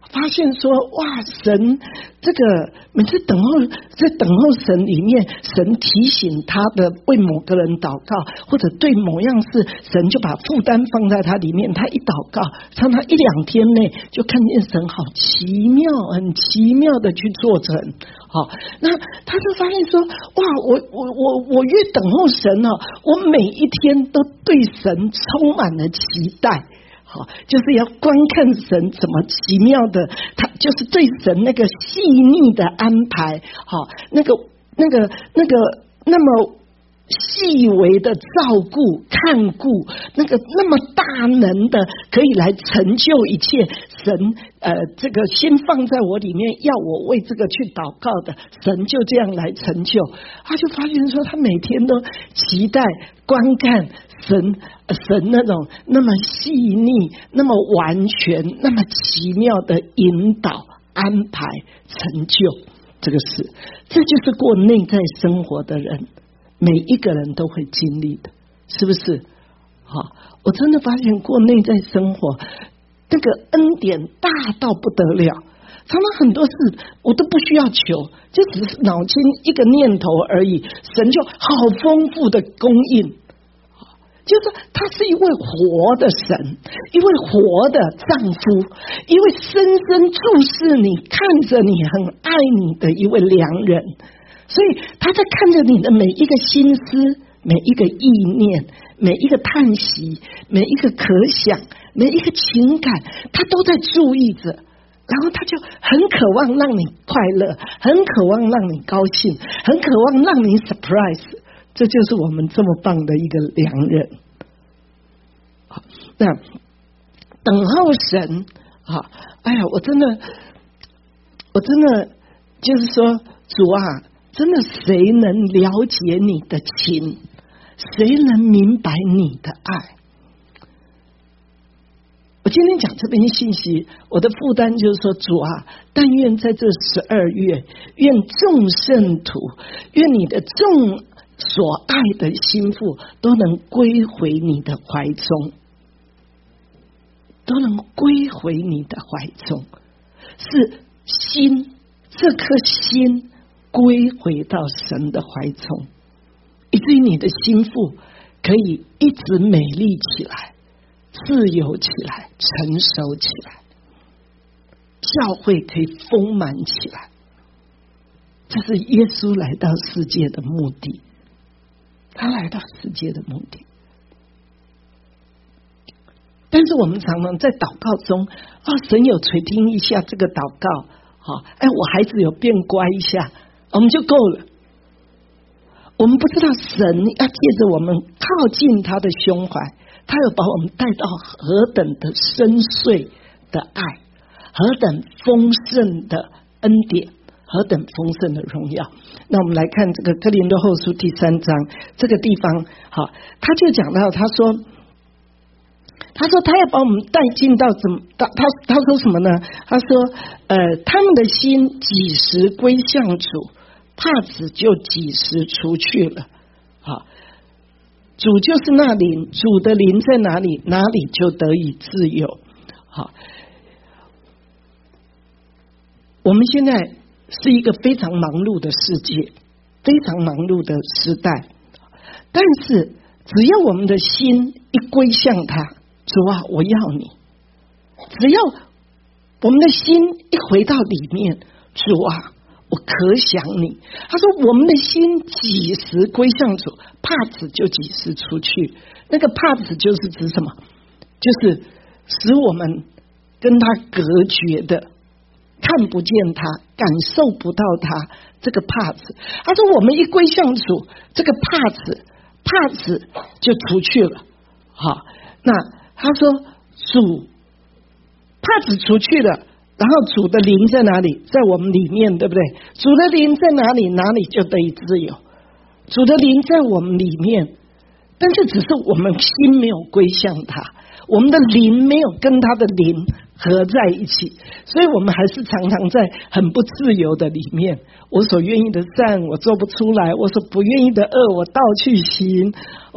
发现说，哇，神这个每次等候在等候神里面，神提醒他的为某个人祷告，或者对某样事，神就把负担放在他里面，他一祷告，让他一两天内就看见神好奇妙，很奇妙的去做成。好，那他就发现说，哇，我我我我越等候神哦，我每一天都对神充满了期待。好，就是要观看神怎么奇妙的，他就是对神那个细腻的安排，好，那个那个那个那么细微的照顾看顾，那个那么大能的可以来成就一切。神呃，这个先放在我里面，要我为这个去祷告的，神就这样来成就。他就发现说，他每天都期待观看神神那种那么细腻、那么完全、那么奇妙的引导、安排、成就。这个是，这就是过内在生活的人，每一个人都会经历的，是不是？好，我真的发现过内在生活，那个恩典大到不得了。常常很多事我都不需要求，就只是脑筋一个念头而已，神就好丰富的供应。就是他是一位活的神，一位活的丈夫，一位深深注视你、看着你、很爱你的一位良人。所以他在看着你的每一个心思、每一个意念、每一个叹息、每一个可想、每一个情感，他都在注意着。然后他就很渴望让你快乐，很渴望让你高兴，很渴望让你 surprise。这就是我们这么棒的一个良人。那等候神啊，哎呀，我真的，我真的就是说，主啊，真的谁能了解你的情？谁能明白你的爱？我今天讲这篇信息，我的负担就是说，主啊，但愿在这十二月，愿众圣徒，愿你的众所爱的心腹都能归回你的怀中，都能归回你的怀中，是心，这颗心归回到神的怀中，以至于你的心腹可以一直美丽起来，自由起来，成熟起来，教会可以丰满起来。这是耶稣来到世界的目的，他来到世界的目的。但是我们常常在祷告中啊，神有垂听一下这个祷告，好，哎，我孩子有变乖一下，我们就够了。我们不知道神要借着我们靠近他的胸怀，他有把我们带到何等的深邃的爱，何等丰盛的恩典，何等丰盛的荣耀。那我们来看这个哥林多后书第三章这个地方，好，他就讲到，他说他说他要把我们带进到怎么他他他说什么呢？他说呃，他们的心几时归向主，帕子就几时除去了。好，主就是那灵，主的灵在哪里，哪里就得以自由。好，我们现在是一个非常忙碌的世界，非常忙碌的时代，但是只要我们的心一归向他，主啊，我要你。只要我们的心一回到里面，主啊，我可想你。他说我们的心几时归向主，帕子就几时出去。那个帕子就是指什么？就是使我们跟他隔绝的，看不见他，感受不到他，这个帕子。他说我们一归向主，这个帕子帕子就出去了。好，那他说主帕子出去了，然后主的灵在哪里？在我们里面，对不对？主的灵在哪里，哪里就得以自由。主的灵在我们里面，但是只是我们心没有归向他，我们的灵没有跟他的灵合在一起，所以我们还是常常在很不自由的里面。我所愿意的善我做不出来，我所不愿意的恶我倒去行，我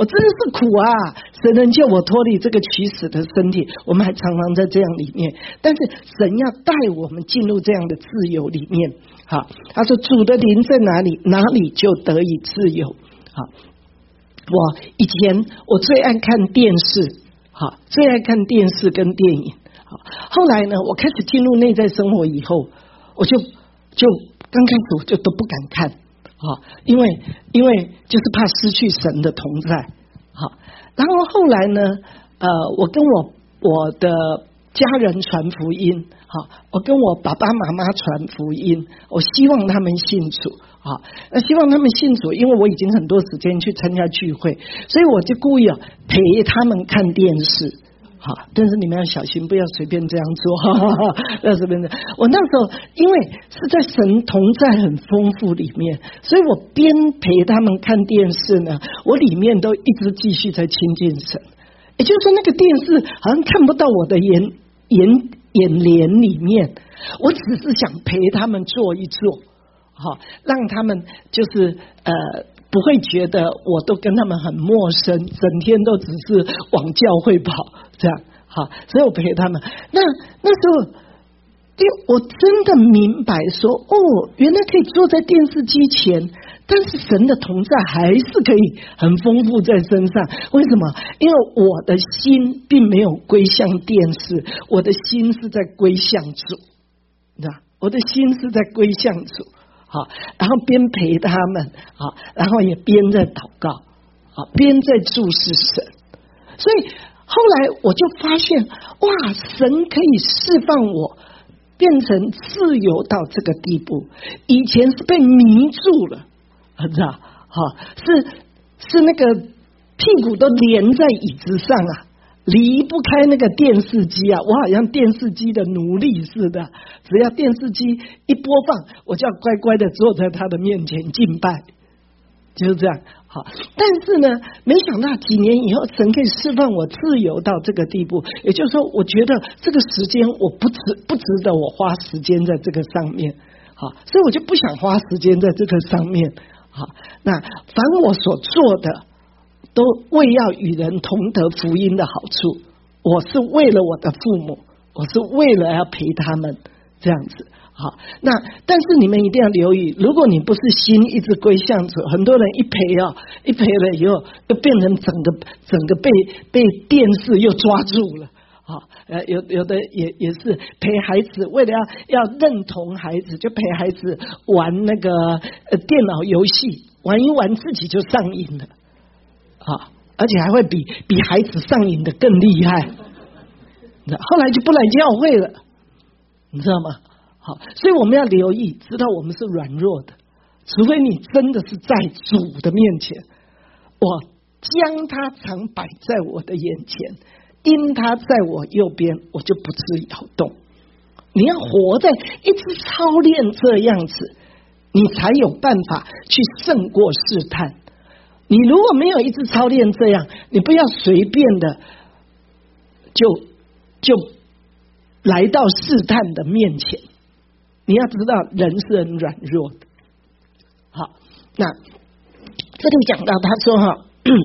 我真的是苦啊！神能救我脱离这个取死的身体，我们还常常在这样里面。但是神要带我们进入这样的自由里面。好，他说主的灵在哪里，哪里就得以自由。好，我以前我最爱看电视，好，最爱看电视跟电影。好，后来呢，我开始进入内在生活以后，我就就刚开始我就都不敢看，好，因为因为就是怕失去神的同在。好，然后后来呢，呃，我跟我我的家人传福音，好，我跟我爸爸妈妈传福音，我希望他们信主，好，那希望他们信主，因为我已经很多时间去参加聚会，所以我就故意啊陪他们看电视，好，但是你们要小心，不要随便这样做，哈哈哈，不要随便的。我那时候因为是在神同在很丰富里面，所以我边陪他们看电视呢，我里面都一直继续在亲近神。也就是说，那个电视好像看不到我的眼眼眼帘里面，我只是想陪他们做一做，好，让他们就是呃不会觉得我都跟他们很陌生，整天都只是往教会跑这样，好，所以我陪他们。那那时候，因为我真的明白说，哦，原来可以坐在电视机前。但是神的同在还是可以很丰富在身上，为什么？因为我的心并没有归向电视，我的心是在归向主，你知道？我的心是在归向主，好，然后边陪他们，好，然后也边在祷告，好，边在注视神。所以后来我就发现，哇，神可以释放我，变成自由到这个地步。以前是被迷住了。知道，好，是是那个屁股都连在椅子上啊，离不开那个电视机啊，我好像电视机的奴隶似的，只要电视机一播放，我就要乖乖的坐在他的面前敬拜，就是这样。好，但是呢，没想到几年以后，神可以释放我自由到这个地步，也就是说，我觉得这个时间我不值不值得我花时间在这个上面，好，所以我就不想花时间在这个上面。好，那凡我所做的，都为要与人同得福音的好处。我是为了我的父母，我是为了要陪他们这样子。好，那但是你们一定要留意，如果你不是心一直归向主，很多人一陪啊，一陪了以后，又变成整个整个被被电视又抓住了。好，呃，有有的也也是陪孩子，为了要要认同孩子，就陪孩子玩那个呃电脑游戏，玩一玩自己就上瘾了，啊，而且还会比比孩子上瘾的更厉害。后来就不来教会了，你知道吗？好，所以我们要留意，知道我们是软弱的，除非你真的是在主的面前，我将他常摆在我的眼前。因他在我右边，我就不致摇动。你要活在一直操练这样子，你才有办法去胜过试探。你如果没有一直操练这样，你不要随便的就就来到试探的面前。你要知道，人是很软弱的。好，那这里讲到他说哈。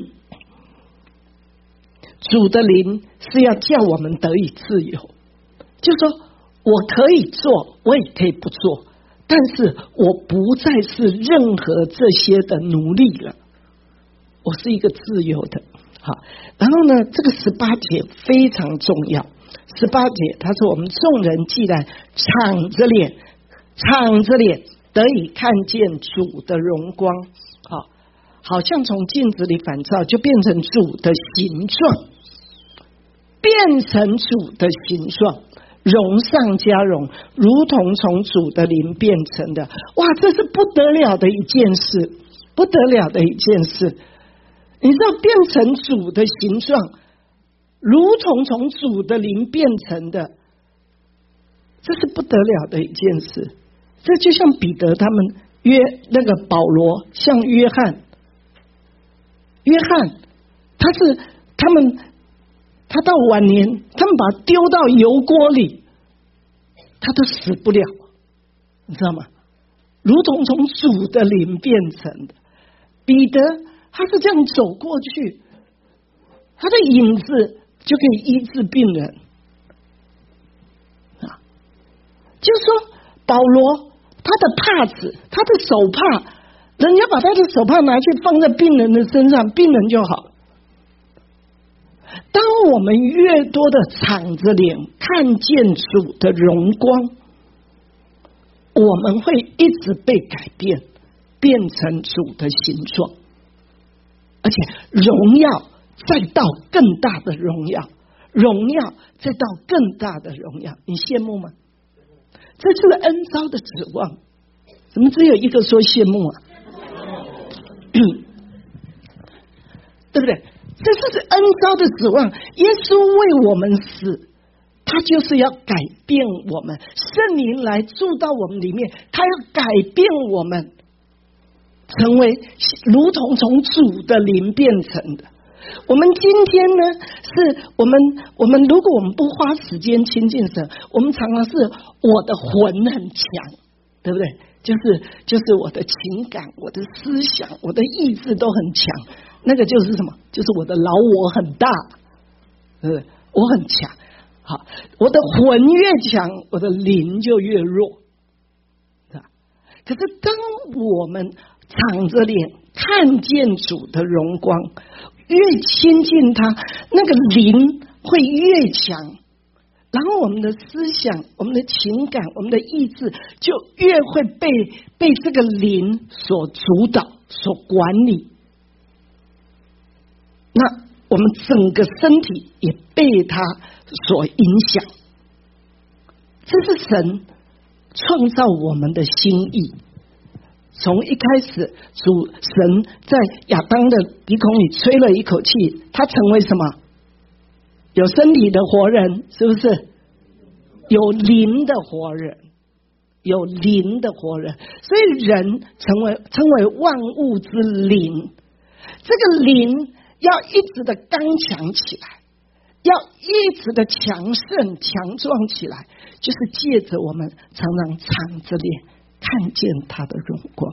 主的灵是要叫我们得以自由，就是说我可以做，我也可以不做，但是我不再是任何这些的奴隶了，我是一个自由的。好，然后呢，这个十八节非常重要。十八节他说，我们众人既然敞着脸，敞着脸得以看见主的荣光，好，好像从镜子里反照，就变成主的形状。变成主的形状，荣上加荣，如同从主的灵变成的。哇，这是不得了的一件事，不得了的一件事。你知道，变成主的形状，如同从主的灵变成的，这是不得了的一件事。这就像彼得他们约那个保罗，像约翰，约翰他是他们。他到晚年，他们把他丢到油锅里，他都死不了，你知道吗？如同从主的灵变成的。彼得他是这样走过去， 他的影子就可以医治病人啊。就是说，保罗他的帕子，他的手帕，人家把他的手帕拿去放在病人的身上，病人就好。当我们越多的敞着脸看见主的荣光，我们会一直被改变，变成主的形状，而且荣耀再到更大的荣耀，荣耀再到更大的荣耀，你羡慕吗？这是恩召的指望，怎么只有一个说羡慕啊？对不对？这是恩召的指望。耶稣为我们死，他就是要改变我们，圣灵来住到我们里面，他要改变我们，成为如同从主的灵变成的。我们今天呢，是我们我们如果我们不花时间亲近神，我们常常是我的魂很强，对不对？就是就是我的情感、我的思想、我的意志都很强，那个就是什么？就是我的老我很大，对不对？我很强。好，我的魂越强，我的灵就越弱。可是当我们敞着脸看见主的荣光，越亲近他，那个灵会越强，然后我们的思想、我们的情感、我们的意志就越会被被这个灵所主导、所管理。那我们整个身体也被他所影响，这是神创造我们的心意。从一开始，主神在亚当的鼻孔里吹了一口气，他成为什么？有身体的活人，是不是？有灵的活人，有灵的活人，所以人成为称为万物之灵。这个灵要一直的刚强起来，要一直的强盛强壮起来，就是借着我们常常敞着脸看见他的荣光。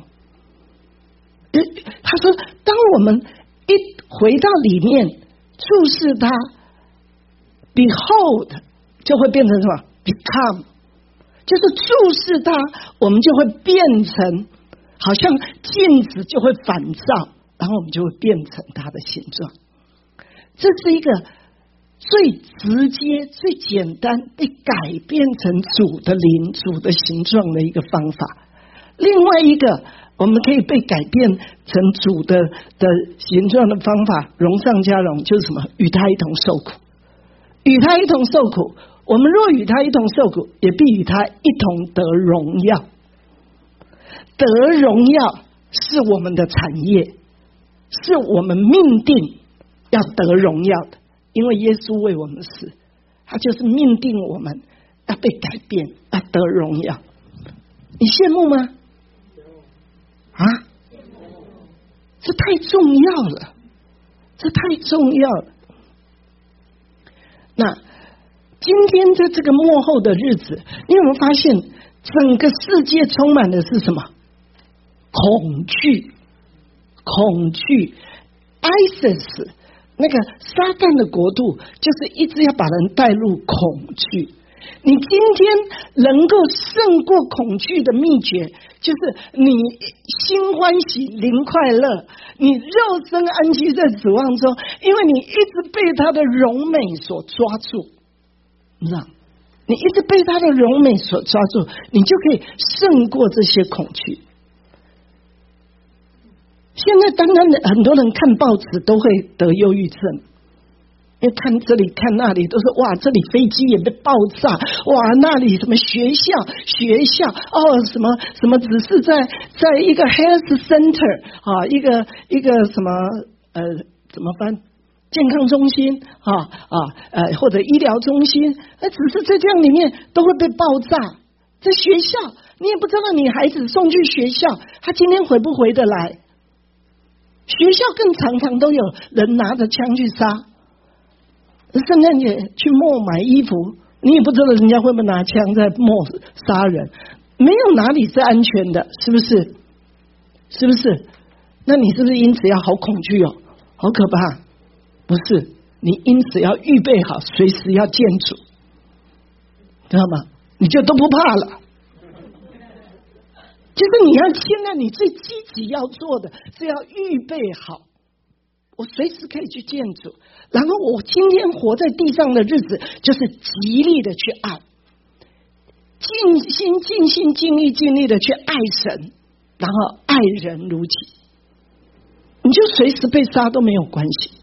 他说当我们一回到里面注视他， behold 就会变成什么？ become 就是注视他，我们就会变成好像镜子就会反照，然后我们就会变成他的形状。这是一个最直接最简单被改变成主的灵主的形状的一个方法。另外一个我们可以被改变成主的的形状的方法，荣上加荣，就是什么？与他一同受苦。与他一同受苦，我们若与他一同受苦，也必与他一同得荣耀。得荣耀是我们的产业，是我们命定要得荣耀的，因为耶稣为我们死，他就是命定我们要被改变，要得荣耀。你羡慕吗？啊，这太重要了，这太重要了。那今天在这个末后的日子，你有没有发现整个世界充满的是什么？恐惧，恐惧 ，ISIS 那个撒旦的国度，就是一直要把人带入恐惧。你今天能够胜过恐惧的秘诀，就是你心欢喜灵快乐，你肉身安息在指望中，因为你一直被他的荣美所抓住，你知道，你一直被他的荣美所抓住，你就可以胜过这些恐惧。现在单单的很多人看报纸都会得忧郁症，因为看这里看那里都是哇，这里飞机也被爆炸，哇，那里什么学校学校哦，什么什么，只是在在一个 health center 啊，一个一个什么呃怎么翻健康中心啊啊呃或者医疗中心，呃只是在这样里面都会被爆炸。在学校你也不知道你孩子送去学校，他今天回不回得来。学校更常常都有人拿着枪去杀。圣诞节去末买衣服，你也不知道人家会不会拿枪在末杀人，没有哪里是安全的，是不是？是不是？那你是不是因此要好恐惧哦，好可怕？不是， 你因此要预备好，随时要见主，知道吗？你就都不怕了。就是你要现在你最积极要做的是要预备好，我随时可以去见主，然后我今天活在地上的日子就是极力的去爱，尽心尽心尽力尽力的去爱神，然后爱人如己，你就随时被杀都没有关系。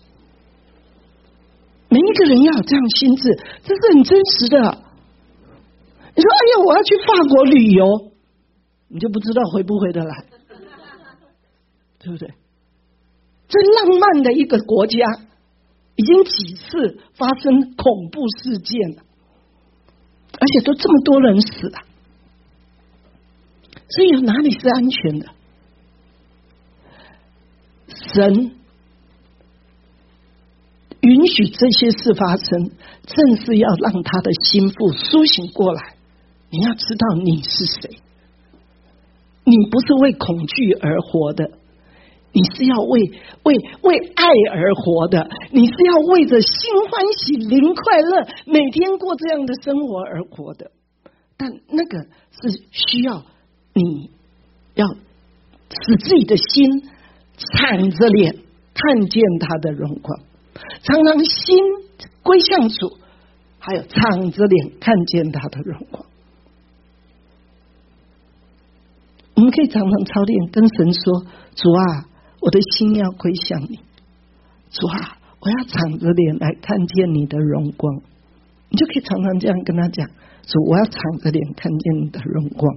每一个人要有这样心智，这是很真实的。你说哎呀我要去法国旅游，你就不知道回不回得来，对不对？最浪漫的一个国家已经几次发生恐怖事件了，而且都这么多人死了，所以哪里是安全的？神允许这些事发生，正是要让他的心腹苏醒过来。你要知道你是谁，你不是为恐惧而活的，你是要为为为爱而活的，你是要为着心欢喜灵快乐每天过这样的生活而活的。但那个是需要你要使自己的心敞着脸看见他的荣光，常常心归向主，还有敞着脸看见他的荣光。我们可以常常操练，跟神说：主啊，我的心要归向你，主啊，我要敞着脸来看见你的荣光。你就可以常常这样跟他讲：主，我要敞着脸看见你的荣光。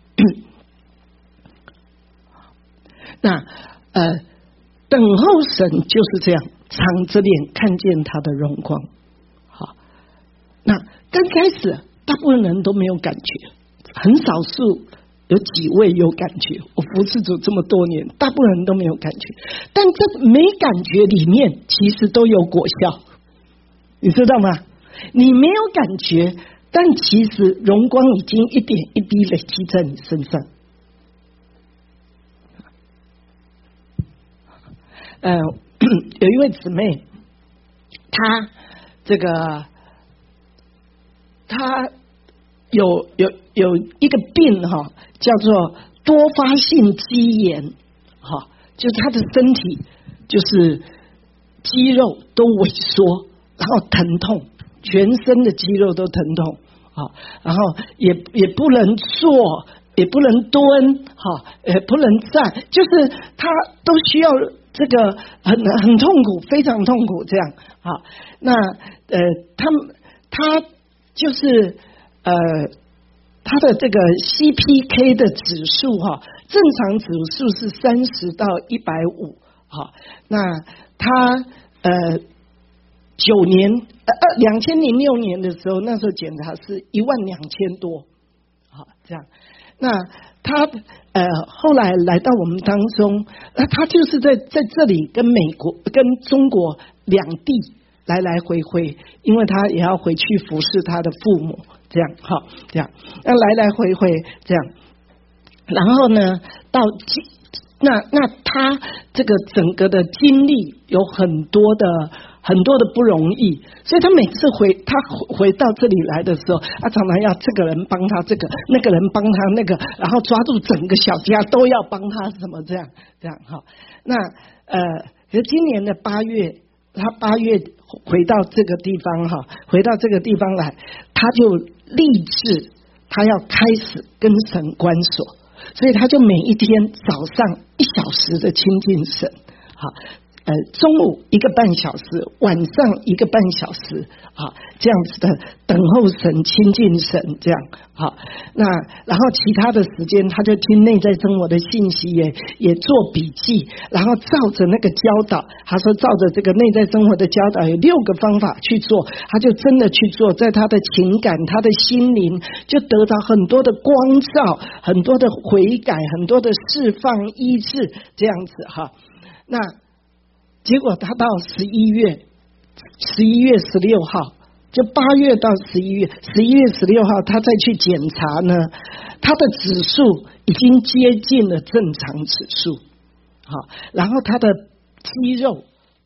那呃，等候神就是这样，敞着脸看见他的荣光。好，那刚开始大部分人都没有感觉，很少数有几位有感觉。我服侍主这么多年，大部分人都没有感觉，但这没感觉里面其实都有果效，你知道吗？你没有感觉，但其实荣光已经一点一滴累积在你身上。呃，有一位姊妹，她这个她有有有一个病哈，叫做多发性肌炎，哈，就是她的身体就是肌肉都萎缩，然后疼痛，全身的肌肉都疼痛，好，然后也也不能坐，也不能蹲，哈，也不能站，就是她都需要。这个很很痛苦，非常痛苦，这样啊。那呃，他他就是呃，他的这个 C P K 的指数哈，正常指数是三十到一百五，哈。那他呃九年呃两千零六年的时候，那时候检查是一万两千多，好这样。那他呃后来来到我们当中，呃他就是在在这里跟美国跟中国两地来来回回，因为他也要回去服侍他的父母，这样哈，这样那来来回回这样，然后呢到那那他这个整个的经历有很多的。很多的不容易，所以他每次回他回到这里来的时候，他常常要这个人帮他这个，那个人帮他那个，然后抓住整个小家都要帮他什么这样这样哈。那呃，可是今年的八月，他八月回到这个地方哈，回到这个地方来，他就立志他要开始跟神关锁，所以他就每一天早上一小时的亲近神，好。呃，中午一个半小时，晚上一个半小时，啊，这样子的等候神、亲近神，这样好。那然后其他的时间，他就听内在生活的信息，也也做笔记，然后照着那个教导，他说照着这个内在生活的教导，有六个方法去做，他就真的去做，在他的情感、他的心灵，就得到很多的光照，很多的悔改，很多的释放、医治，这样子哈。那结果他到十一月，十一月十六号，就八月到十一月，十一月十六号，他再去检查呢，他的指数已经接近了正常指数，好，然后他的肌肉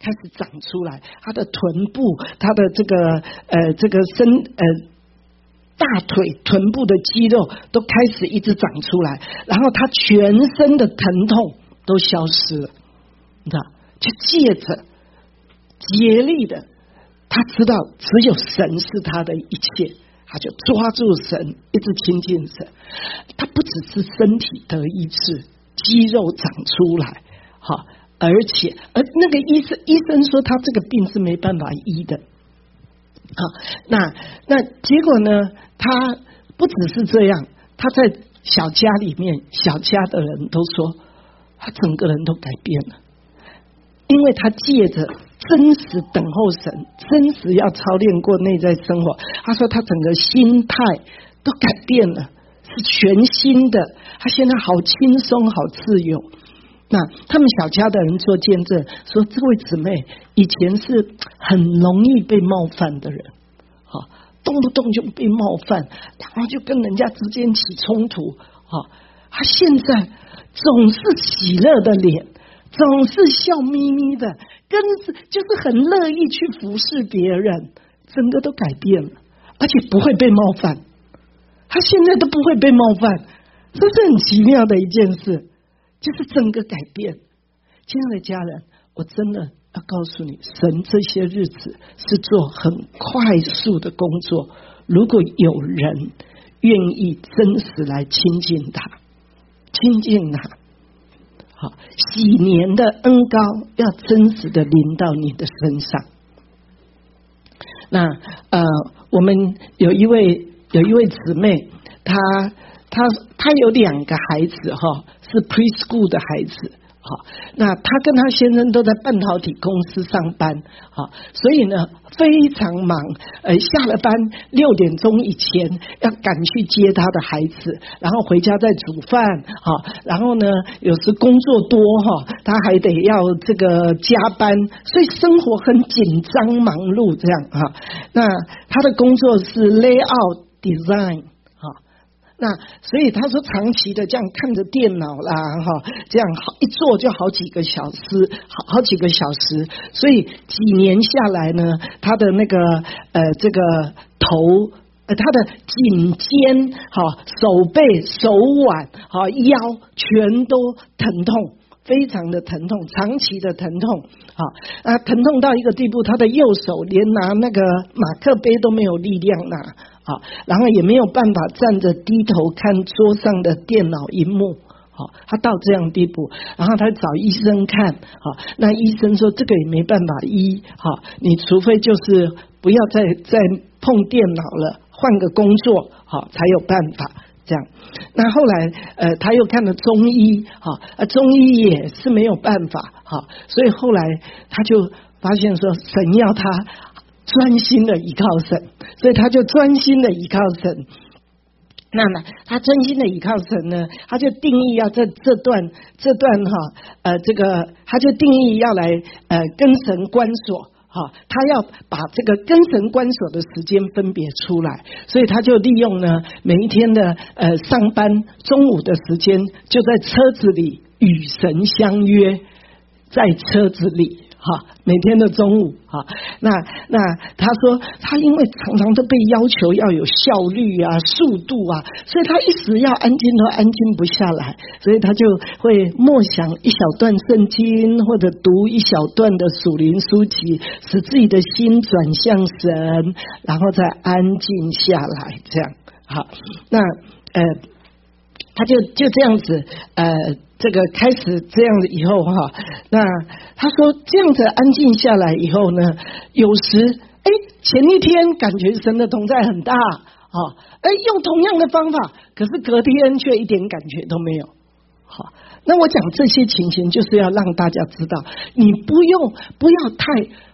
开始长出来，他的臀部，他的这个呃这个身呃大腿臀部的肌肉都开始一直长出来，然后他全身的疼痛都消失了，你知道，就借着竭力的，他知道只有神是他的一切，他就抓住神，一直亲近神。他不只是身体得医治，肌肉长出来，好，而且而那个医生医生说他这个病是没办法医的，好，那那结果呢？他不只是这样，他在小家里面，小家的人都说他整个人都改变了，因为他借着真实等候神，真实要操练过内在生活。他说他整个心态都改变了，是全新的。他现在好轻松，好自由。那他们小家的人做见证说，这位姊妹以前是很容易被冒犯的人，好，动不动就被冒犯，然后就跟人家之间起冲突。好，他现在总是喜乐的脸，总是笑眯眯的，跟就是很乐意去服侍别人，整个都改变了，而且不会被冒犯。他现在都不会被冒犯，这是很奇妙的一件事，就是整个改变。亲爱的家人，我真的要告诉你，神这些日子是做很快速的工作。如果有人愿意真实来亲近他，亲近他，好，喜年的恩膏要真实的临到你的身上。那呃，我们有一位有一位姊妹，她她她有两个孩子哈，是 preschool 的孩子。好，那他跟他先生都在半导体公司上班，好，所以呢非常忙，呃，下了班六点钟以前要赶去接他的孩子，然后回家再煮饭，好，然后呢有时工作多哈，他还得要这个加班，所以生活很紧张忙碌这样哈。那他的工作是 layout design。那所以他说长期的这样看着电脑啦哈，这样好一坐就好几个小时，好好几个小时，所以几年下来呢，他的那个呃这个头呃他的颈肩哈、手背、手腕哈、腰全都疼痛，非常的疼痛，长期的疼痛啊，啊疼痛到一个地步，他的右手连拿那个马克杯都没有力量拿。好，然后也没有办法站着低头看桌上的电脑荧幕，好，他到这样地步，然后他找医生看，好，那医生说这个也没办法医，好，你除非就是不要再再碰电脑了，换个工作，好，才有办法这样。那后来呃他又看了中医，好，呃中医也是没有办法，好，所以后来他就发现说神要他专心的依靠神，所以他就专心的依靠神。那么他专心的依靠神呢，他就定义要这这段这段哈呃这个他就定义要来呃跟神关锁哈，他要把这个跟神关锁的时间分别出来，所以他就利用呢每一天的呃上班中午的时间，就在车子里与神相约，在车子里。好，每天的中午，好，那那他说他因为常常都被要求要有效率啊、速度啊，所以他一时要安静都安静不下来，所以他就会默想一小段圣经，或者读一小段的属灵书籍，使自己的心转向神，然后再安静下来，这样好。那呃，他就就这样子呃。这个开始这样子以后哈，那他说这样子安静下来以后呢，有时哎前一天感觉神的同在很大啊，哎用同样的方法，可是隔天却一点感觉都没有。好，那我讲这些情形就是要让大家知道，你不用不要太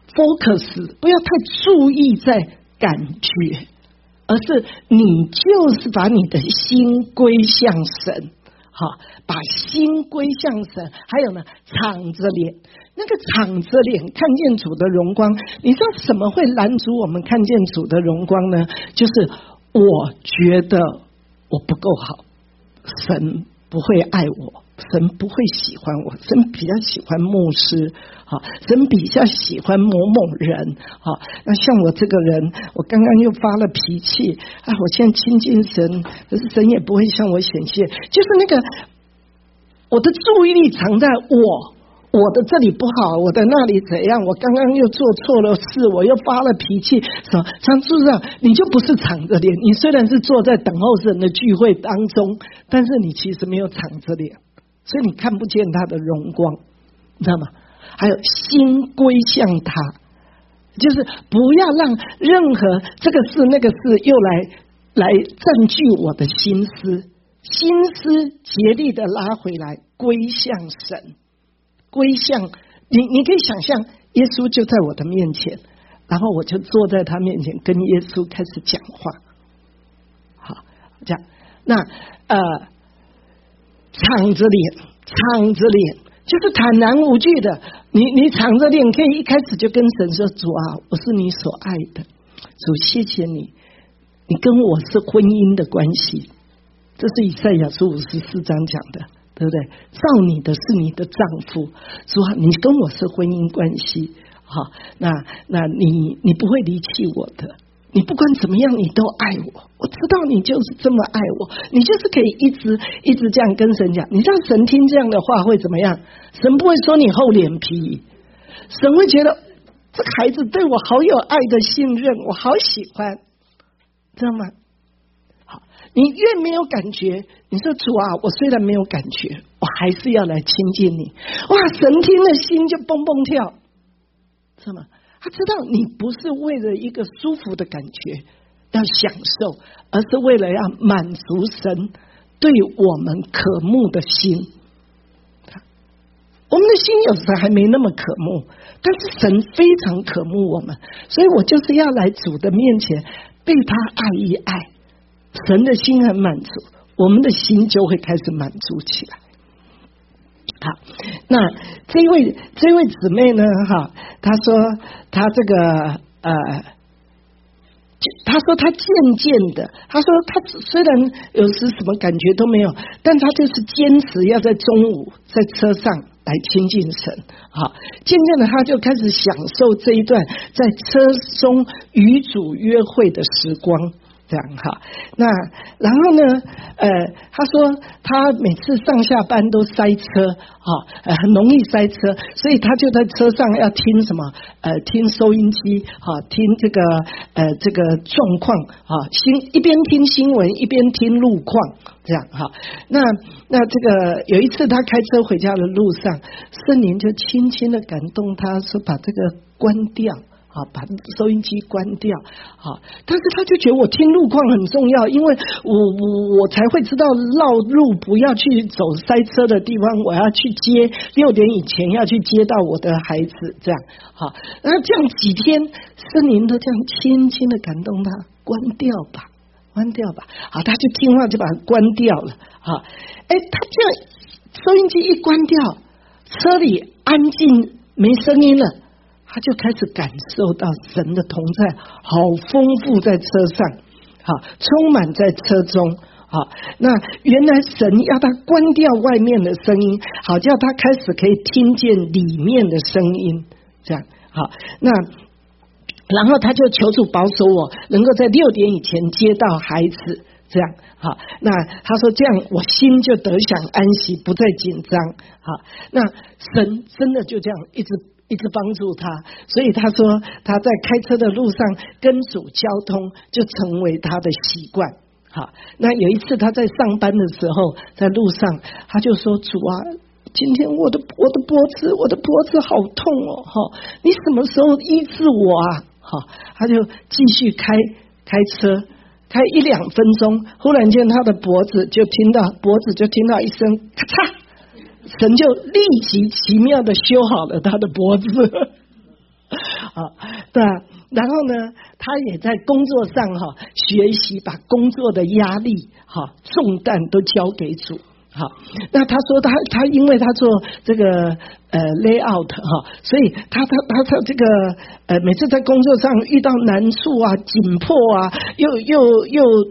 focus， 不要太注意在感觉，而是你就是把你的心归向神。好，把心归向神，还有呢，敞着脸，那个敞着脸看见主的荣光，你知道什么会拦阻我们看见主的荣光呢？就是我觉得我不够好，神不会爱我， 神不会喜欢我，神比较喜欢牧师，好，神比较喜欢某某人，好，那像我这个人，我刚刚又发了脾气，啊，我现在亲近神，可是神也不会向我显现，就是那个我的注意力藏在我。我的这里不好，我的那里怎样？我刚刚又做错了事，我又发了脾气。什么？常处长，你就不是敞着脸。你虽然是坐在等候神的聚会当中，但是你其实没有敞着脸，所以你看不见他的荣光，你知道吗？还有心归向他，就是不要让任何这个事那个事又来来占据我的心思，心思竭力的拉回来，归向神。归向你，你可以想象耶稣就在我的面前，然后我就坐在他面前跟耶稣开始讲话。好，这样，那呃，敞着脸，敞着脸，就是坦然无惧的。你你敞着脸，可以一开始就跟神说：“主啊，我是你所爱的，主，谢谢你，你跟我是婚姻的关系。”这是以赛亚书五十四章讲的。对不对？造你的是你的丈夫，主啊，你跟我是婚姻关系，好，那那你你不会离弃我的，你不管怎么样，你都爱我，我知道你就是这么爱我，你就是可以一直一直这样跟神讲，你让神听这样的话会怎么样？神不会说你厚脸皮，神会觉得这个孩子对我好有爱的信任，我好喜欢，知道吗？你越没有感觉，你说主啊，我虽然没有感觉，我还是要来亲近你。哇，神听了心就蹦蹦跳，知道吗？他知道你不是为了一个舒服的感觉要享受，而是为了要满足神对我们渴慕的心。我们的心有时还没那么渴慕，但是神非常渴慕我们，所以我就是要来主的面前被他爱一爱。神的心很满足，我们的心就会开始满足起来。好，那这位这位姊妹呢？哈，她说她这个呃，她说她渐渐的，她说她虽然有时什么感觉都没有，但她就是坚持要在中午在车上来亲近神。好，渐渐的她就开始享受这一段在车中与主约会的时光。这样哈，那然后呢？呃，他说他每次上下班都塞车，哈、呃，很容易塞车，所以他就在车上要听什么？呃，听收音机，哈、听这个呃这个状况，哈、新一边听新闻一边听路况，这样哈。那那这个有一次他开车回家的路上，圣灵就轻轻的感动他说：“把这个关掉。”啊，把收音机关掉，好，但是他就觉得我听路况很重要，因为我我我才会知道绕路不要去走塞车的地方，我要去接六点以前要去接到我的孩子，这样好，然后这样几天，圣灵都这样轻轻的感动他，关掉吧，关掉吧，好，他就听话就把它关掉了，好，哎，他这样收音机一关掉，车里安静没声音了。他就开始感受到神的同在，好丰富在车上，好充满在车中，好，那原来神要他关掉外面的声音，好叫他开始可以听见里面的声音，这样好，那然后他就求主保守我，能够在六点以前接到孩子，这样好，那他说这样我心就得享安息，不再紧张，好，那神真的就这样一直。一直帮助他，所以他说他在开车的路上跟主交通就成为他的习惯。好，那有一次他在上班的时候，在路上他就说：“主啊，今天我的我的脖子，我的脖子好痛哦，哈，你什么时候医治我啊？”好，他就继续开开车，开一两分钟，忽然间他的脖子就听到脖子就听到一声咔嚓。神就立即奇妙的修好了他的脖子，啊，对，然后呢，他也在工作上哈学习把工作的压力哈重担都交给主，好，那他说他他因为他做这个呃 layout 哈，所以他他他他这个呃每次在工作上遇到难处啊、紧迫啊，又又又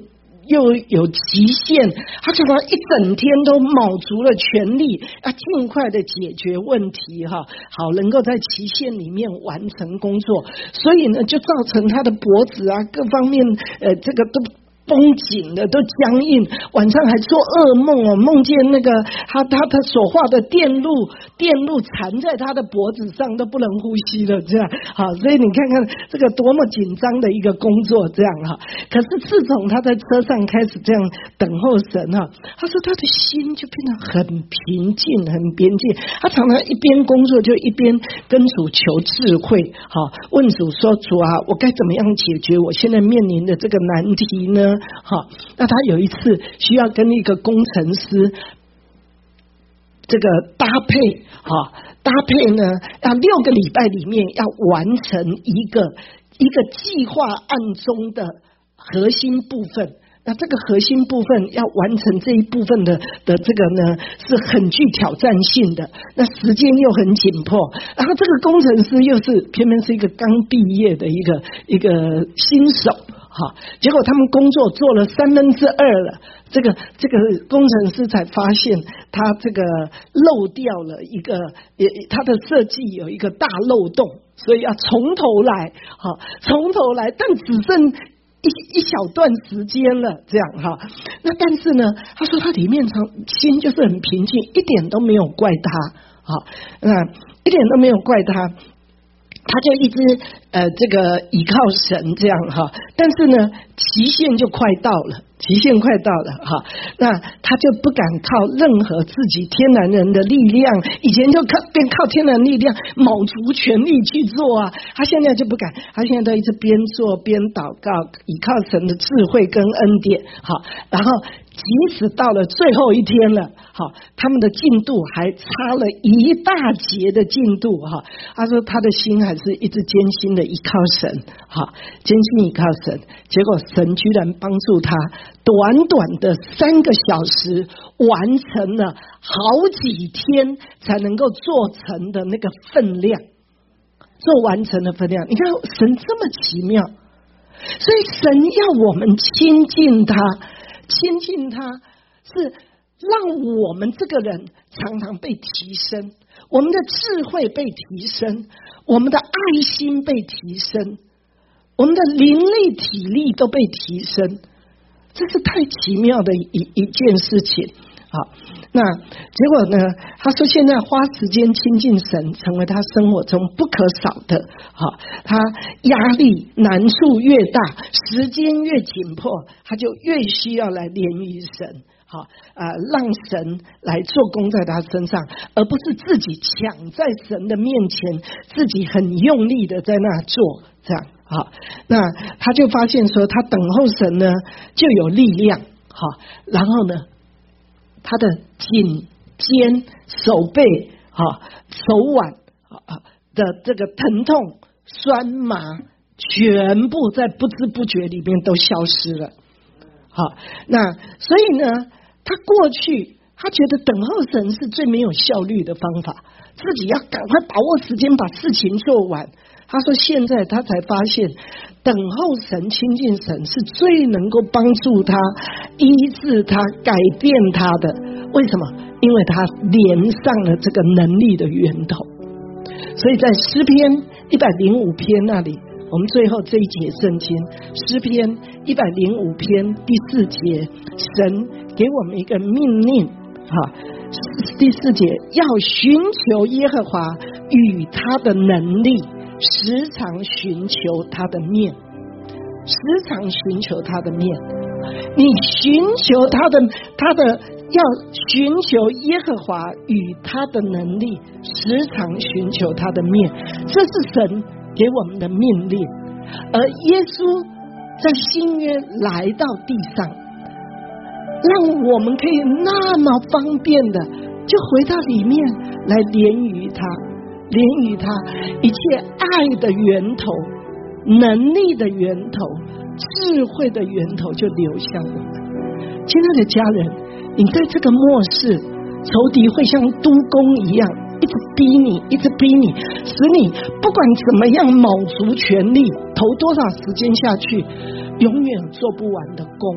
又有期限，他常常一整天都卯足了全力，要尽快的解决问题哈，好能够在期限里面完成工作，所以呢，就造成他的脖子啊各方面呃这个都绷紧的，都僵硬，晚上还做噩梦哦，梦见那个他他他所画的电路电路缠在他的脖子上，都不能呼吸了，这样好，所以你看看这个多么紧张的一个工作，这样哈。可是自从他在车上开始这样等候神哈，他说他的心就变得很平静、很边界，他常常一边工作就一边跟主求智慧，好问主说：“主啊，我该怎么样解决我现在面临的这个难题呢？”好，那他有一次需要跟一个工程师这个搭配，好搭配呢，要六个礼拜里面要完成一个一个计划案中的核心部分。那这个核心部分要完成这一部分的的这个呢，是很具挑战性的，那时间又很紧迫，然后这个工程师又是偏偏是一个刚毕业的一个一个新手。好，结果他们工作做了三分之二了，这个这个工程师才发现他这个漏掉了一个，他的设计有一个大漏洞，所以要从头来，好，从头来，但只剩一一小段时间了，这样哈。那但是呢，他说他里面常心就是很平静，一点都没有怪他，好，那一点都没有怪他。他就一直呃这个依靠神这样哈，但是呢期限就快到了，期限快到了哈，那他就不敢靠任何自己天然人的力量，以前就靠边靠天然力量卯足全力去做啊，他现在就不敢，他现在都一直边做边祷告，依靠神的智慧跟恩典，好，然后即使到了最后一天了，好，他们的进度还差了一大截的进度哈。他说他的心还是一直艰辛的依靠神，好，艰辛依靠神，结果神居然帮助他，短短的三个小时完成了好几天才能够做成的那个分量，做完成的分量。你看神这么奇妙，所以神要我们亲近他。亲近他是让我们这个人常常被提升，我们的智慧被提升，我们的爱心被提升，我们的灵力体力都被提升，这是太奇妙的一一件事情。好，那结果呢？他说现在花时间亲近神，成为他生活中不可少的。好，他压力难处越大，时间越紧迫，他就越需要来连于神。好啊、呃，让神来做工在他身上，而不是自己抢在神的面前，自己很用力的在那做这样。好，那他就发现说，他等候神呢，就有力量。好，然后呢？他的颈肩、手背、哈、手腕啊的这个疼痛、酸麻，全部在不知不觉里面都消失了。好，那所以呢，他过去他觉得等候神是最没有效率的方法，自己要赶快把握时间把事情做完。他说现在他才发现，等候神、亲近神是最能够帮助他、医治他、改变他的。为什么？因为他连上了这个能力的源头。所以在诗篇一百零五篇那里，我们最后这一节圣经，诗篇一百零五篇第四节，神给我们一个命令哈，第四节要寻求耶和华与他的能力，时常寻求他的面，时常寻求他的面。你寻求他的，他的要寻求耶和华与他的能力，时常寻求他的面，这是神给我们的命令。而耶稣在新约来到地上，让我们可以那么方便的就回到里面来连于他，连于他一切爱的源头、能力的源头、智慧的源头就流向我们。亲爱的家人，你在这个末世，仇敌会像督工一样一直逼你，一直逼你，使你不管怎么样卯足全力，投多少时间下去，永远做不完的工。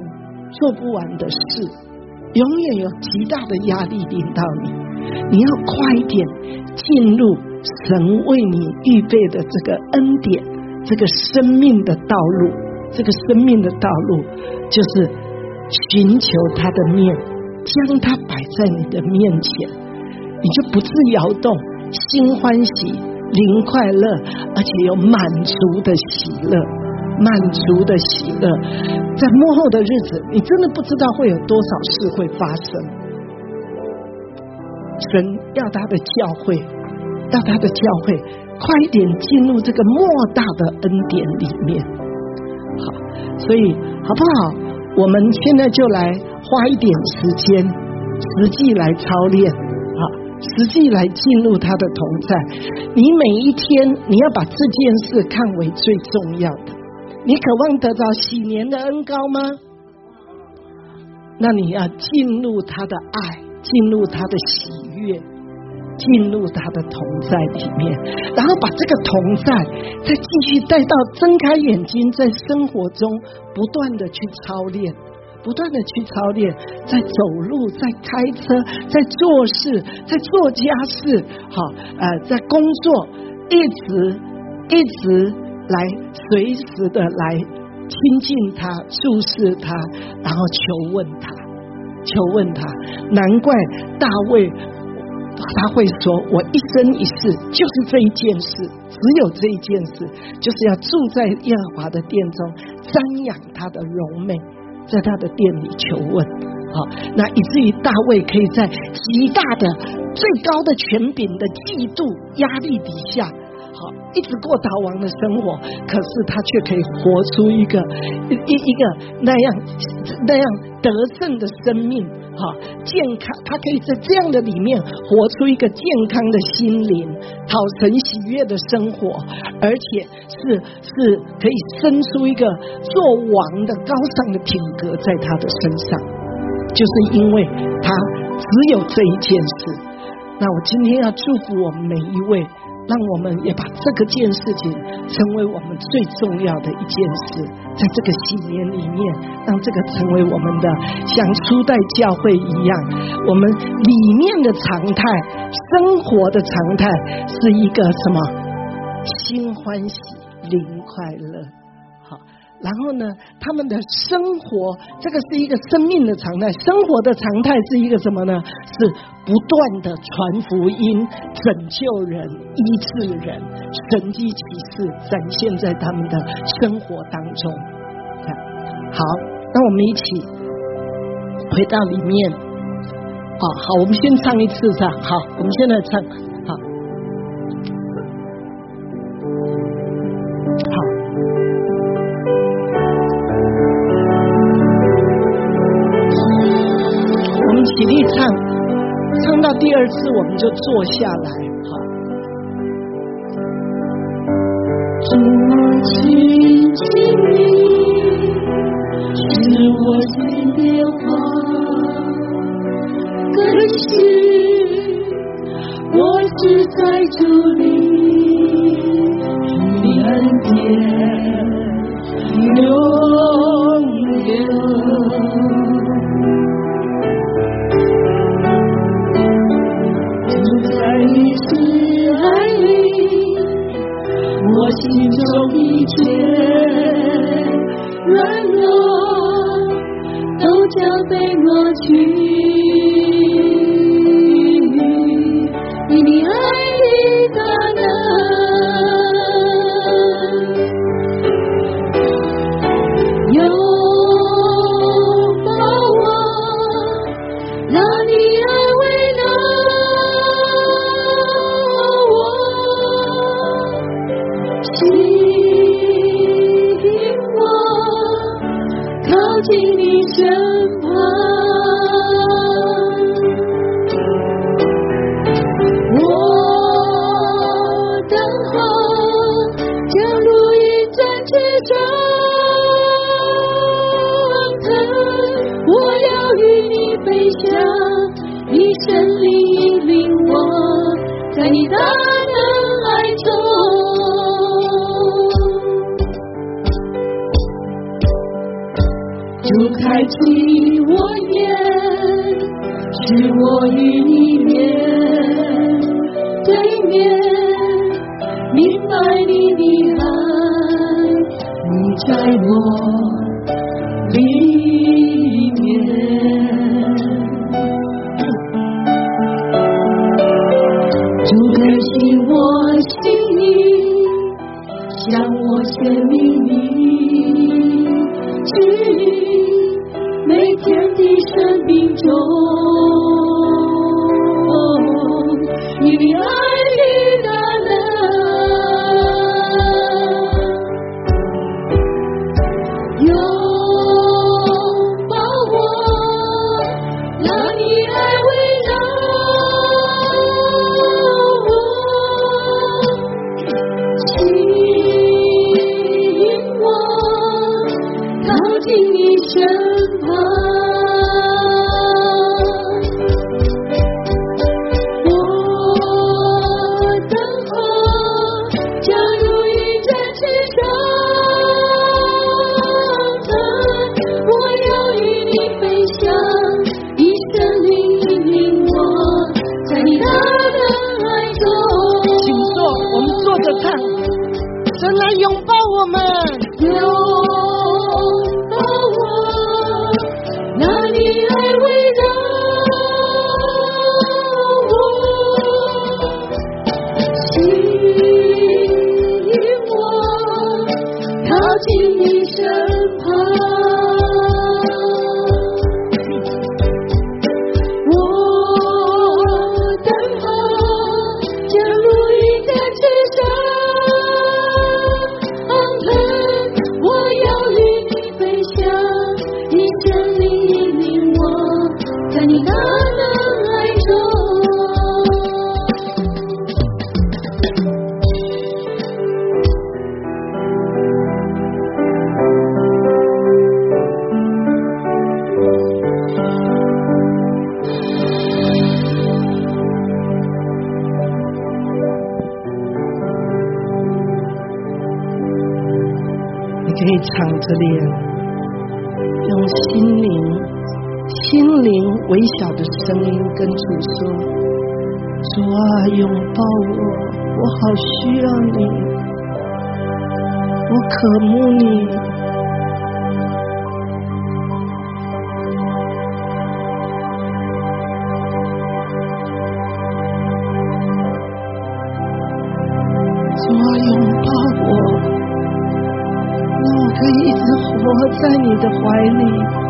做不完的事，永远有极大的压力临到你，你要快一点进入神为你预备的这个恩典，这个生命的道路。这个生命的道路就是寻求他的面，将他摆在你的面前，你就不致摇动，心欢喜，灵快乐，而且有满足的喜乐，满足的喜乐。在末后的日子，你真的不知道会有多少事会发生。神要他的教会，要他的教会快一点进入这个莫大的恩典里面。好，所以好不好？我们现在就来花一点时间，实际来操练，好，实际来进入他的同在。你每一天，你要把这件事看为最重要的。你渴望得到喜年的恩膏吗？那你要进入他的爱，进入他的喜悦，进入他的同在里面，然后把这个同在再继续带到睁开眼睛，在生活中不断的去操练，不断的去操练，在走路，在开车，在做事，在做家事，好，呃，在工作，一直一直来随时的来亲近他，注视他，然后求问他，求问他。难怪大卫他会说，我一生一世就是这一件事，只有这一件事，就是要住在耶和华的殿中，瞻仰他的荣美，在他的殿里求问。好，那以至于大卫可以在极大的最高的权柄的嫉妒压力底下，好，一直过逃亡的生活，可是他却可以活出一个一一个那样那样得胜的生命，好，健康，他可以在这样的里面活出一个健康的心灵，讨神喜悦的生活，而且是是可以生出一个做王的高尚的品格在他的身上，就是因为他只有这一件事。那我今天要祝福我们每一位，让我们也把这个件事情成为我们最重要的一件事，在这个喜年里面，让这个成为我们的像初代教会一样，我们里面的常态，生活的常态是一个什么？心欢喜，灵快乐。好，然后呢，他们的生活，这个是一个生命的常态，生活的常态是一个什么呢？是不断的传福音，拯救人，医治人，神迹奇事展现在他们的生活当中。好，那我们一起回到里面。好好，我们先唱一次唱。好，我们现在唱。好，好，我们起立唱。唱到第二次我们就坐下来。好，主我亲近你，是我心变化，更是我只在主里，主的恩典永留。我心中一切软弱都将被抹去，因你爱的大能拥抱我，让你爱为难进你身旁，我等候将如鹰展翅上腾，我要与你飞翔，你神灵引领我，在你大能爱中。主开启我眼，使我与你面对面，明白你的爱，你在我里面，就更新我心灵，向我显明你旨意，每天的生命中，你的爱的大能，拥抱我，让你爱围绕我，吸引我靠近你身旁，我等候加入一战之上，我要与你飞翔，以生命引领我，在你大的爱中。请坐，我们坐着唱，神来拥抱我们，拥抱我，那你爱围绕我，吸引我靠近你身旁，我等候加入一战之上，我要与你飞翔，以生命引领我，在你大能爱中。你可以敞着脸，用心灵、心灵微小的声音跟主说：主啊，拥抱我，我好需要你，我渴慕你。主啊，拥抱我，让我可以一直活在你的怀里。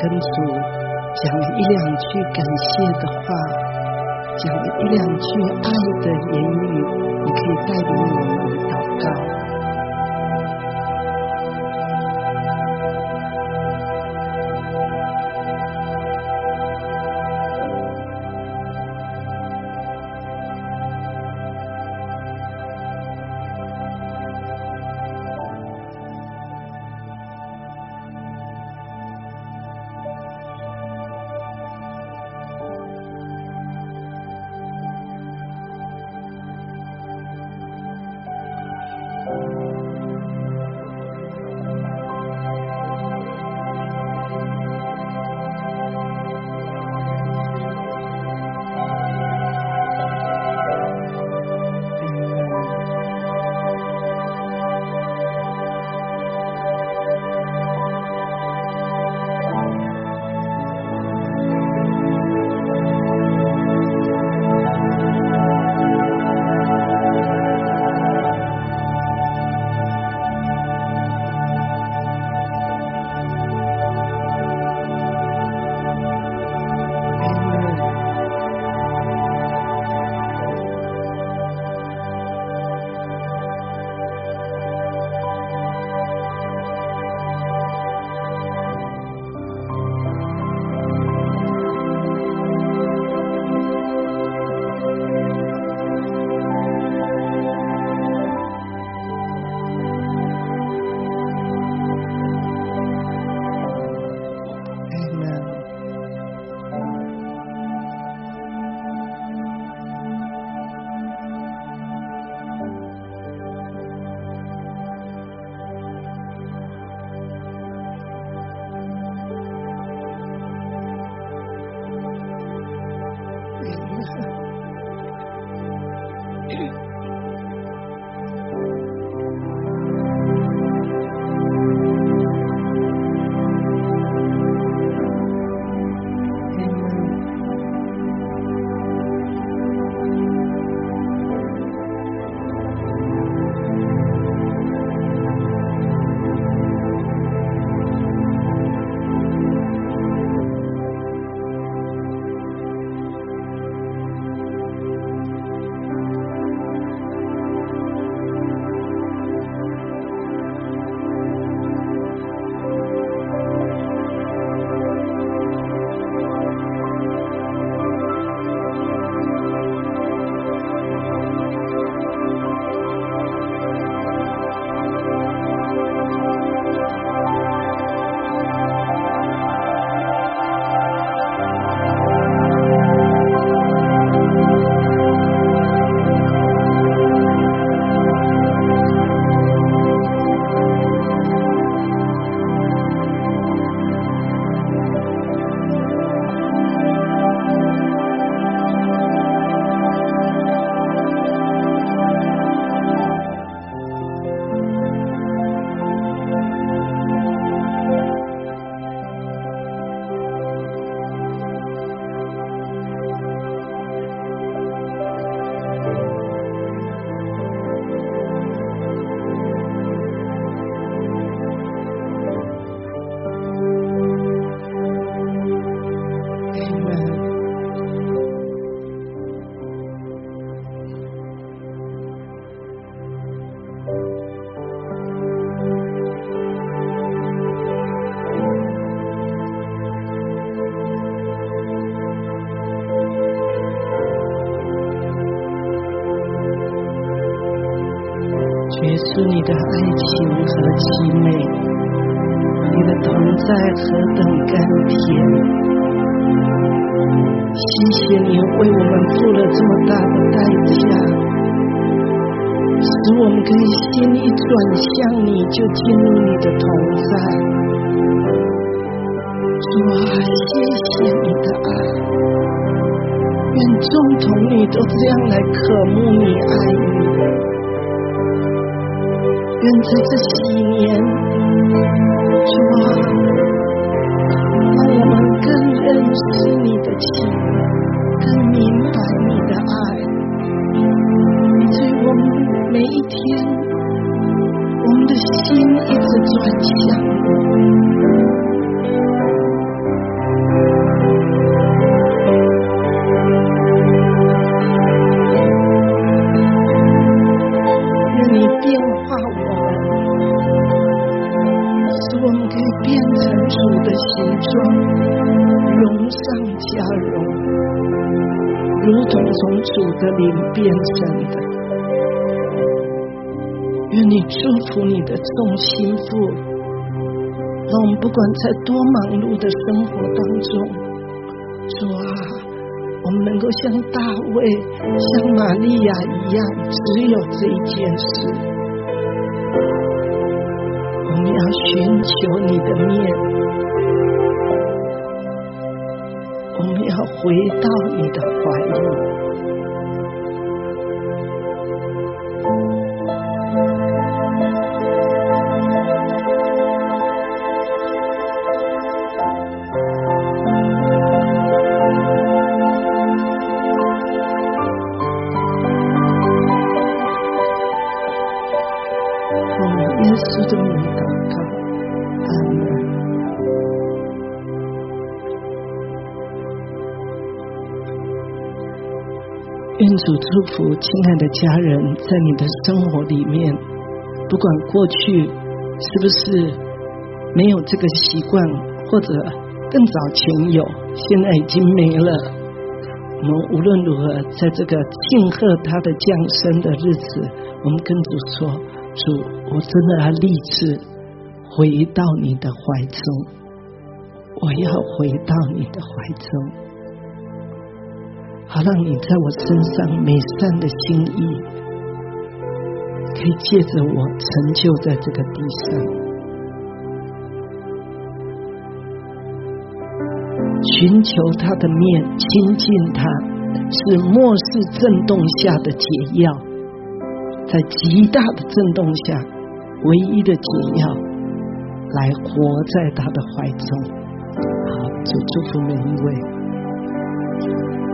跟主讲了一两句感谢的话，讲了一两句爱的言语，你可以带领我们祷告。耶稣，你的爱情何其美，你的同在何等甘甜。谢谢你为我们付了这么大的代价，使我们可以心一转向你，就进入你的同在。主啊，谢谢你的爱，愿众童女都这样来渴慕你、爱你。愿在这几年，主啊，让我们更认识你的情，更明白你的爱，以至于我们每一天，我们的心一直转向你。 如同从主的灵变成的。愿你祝福你的众心腹，让我们不管在多忙碌的生活当中，主啊，我们能够像大卫、像玛利亚一样，只有这一件事，我们要寻求你的面，我们要回到你的怀里。耶稣的名祷告，阿门。愿主祝福亲爱的家人，在你的生活里面，不管过去是不是没有这个习惯，或者更早前有，现在已经没了。我们无论如何，在这个庆贺他的降生的日子，我们跟主说，主，我真的要立志回到你的怀中，我要回到你的怀中，好让你在我身上美善的心意可以借着我成就在这个地上。寻求他的面，亲近他，是末世震动下的解药，在极大的震动下唯一的解药，来活在他的怀中。好，主祝福每一位。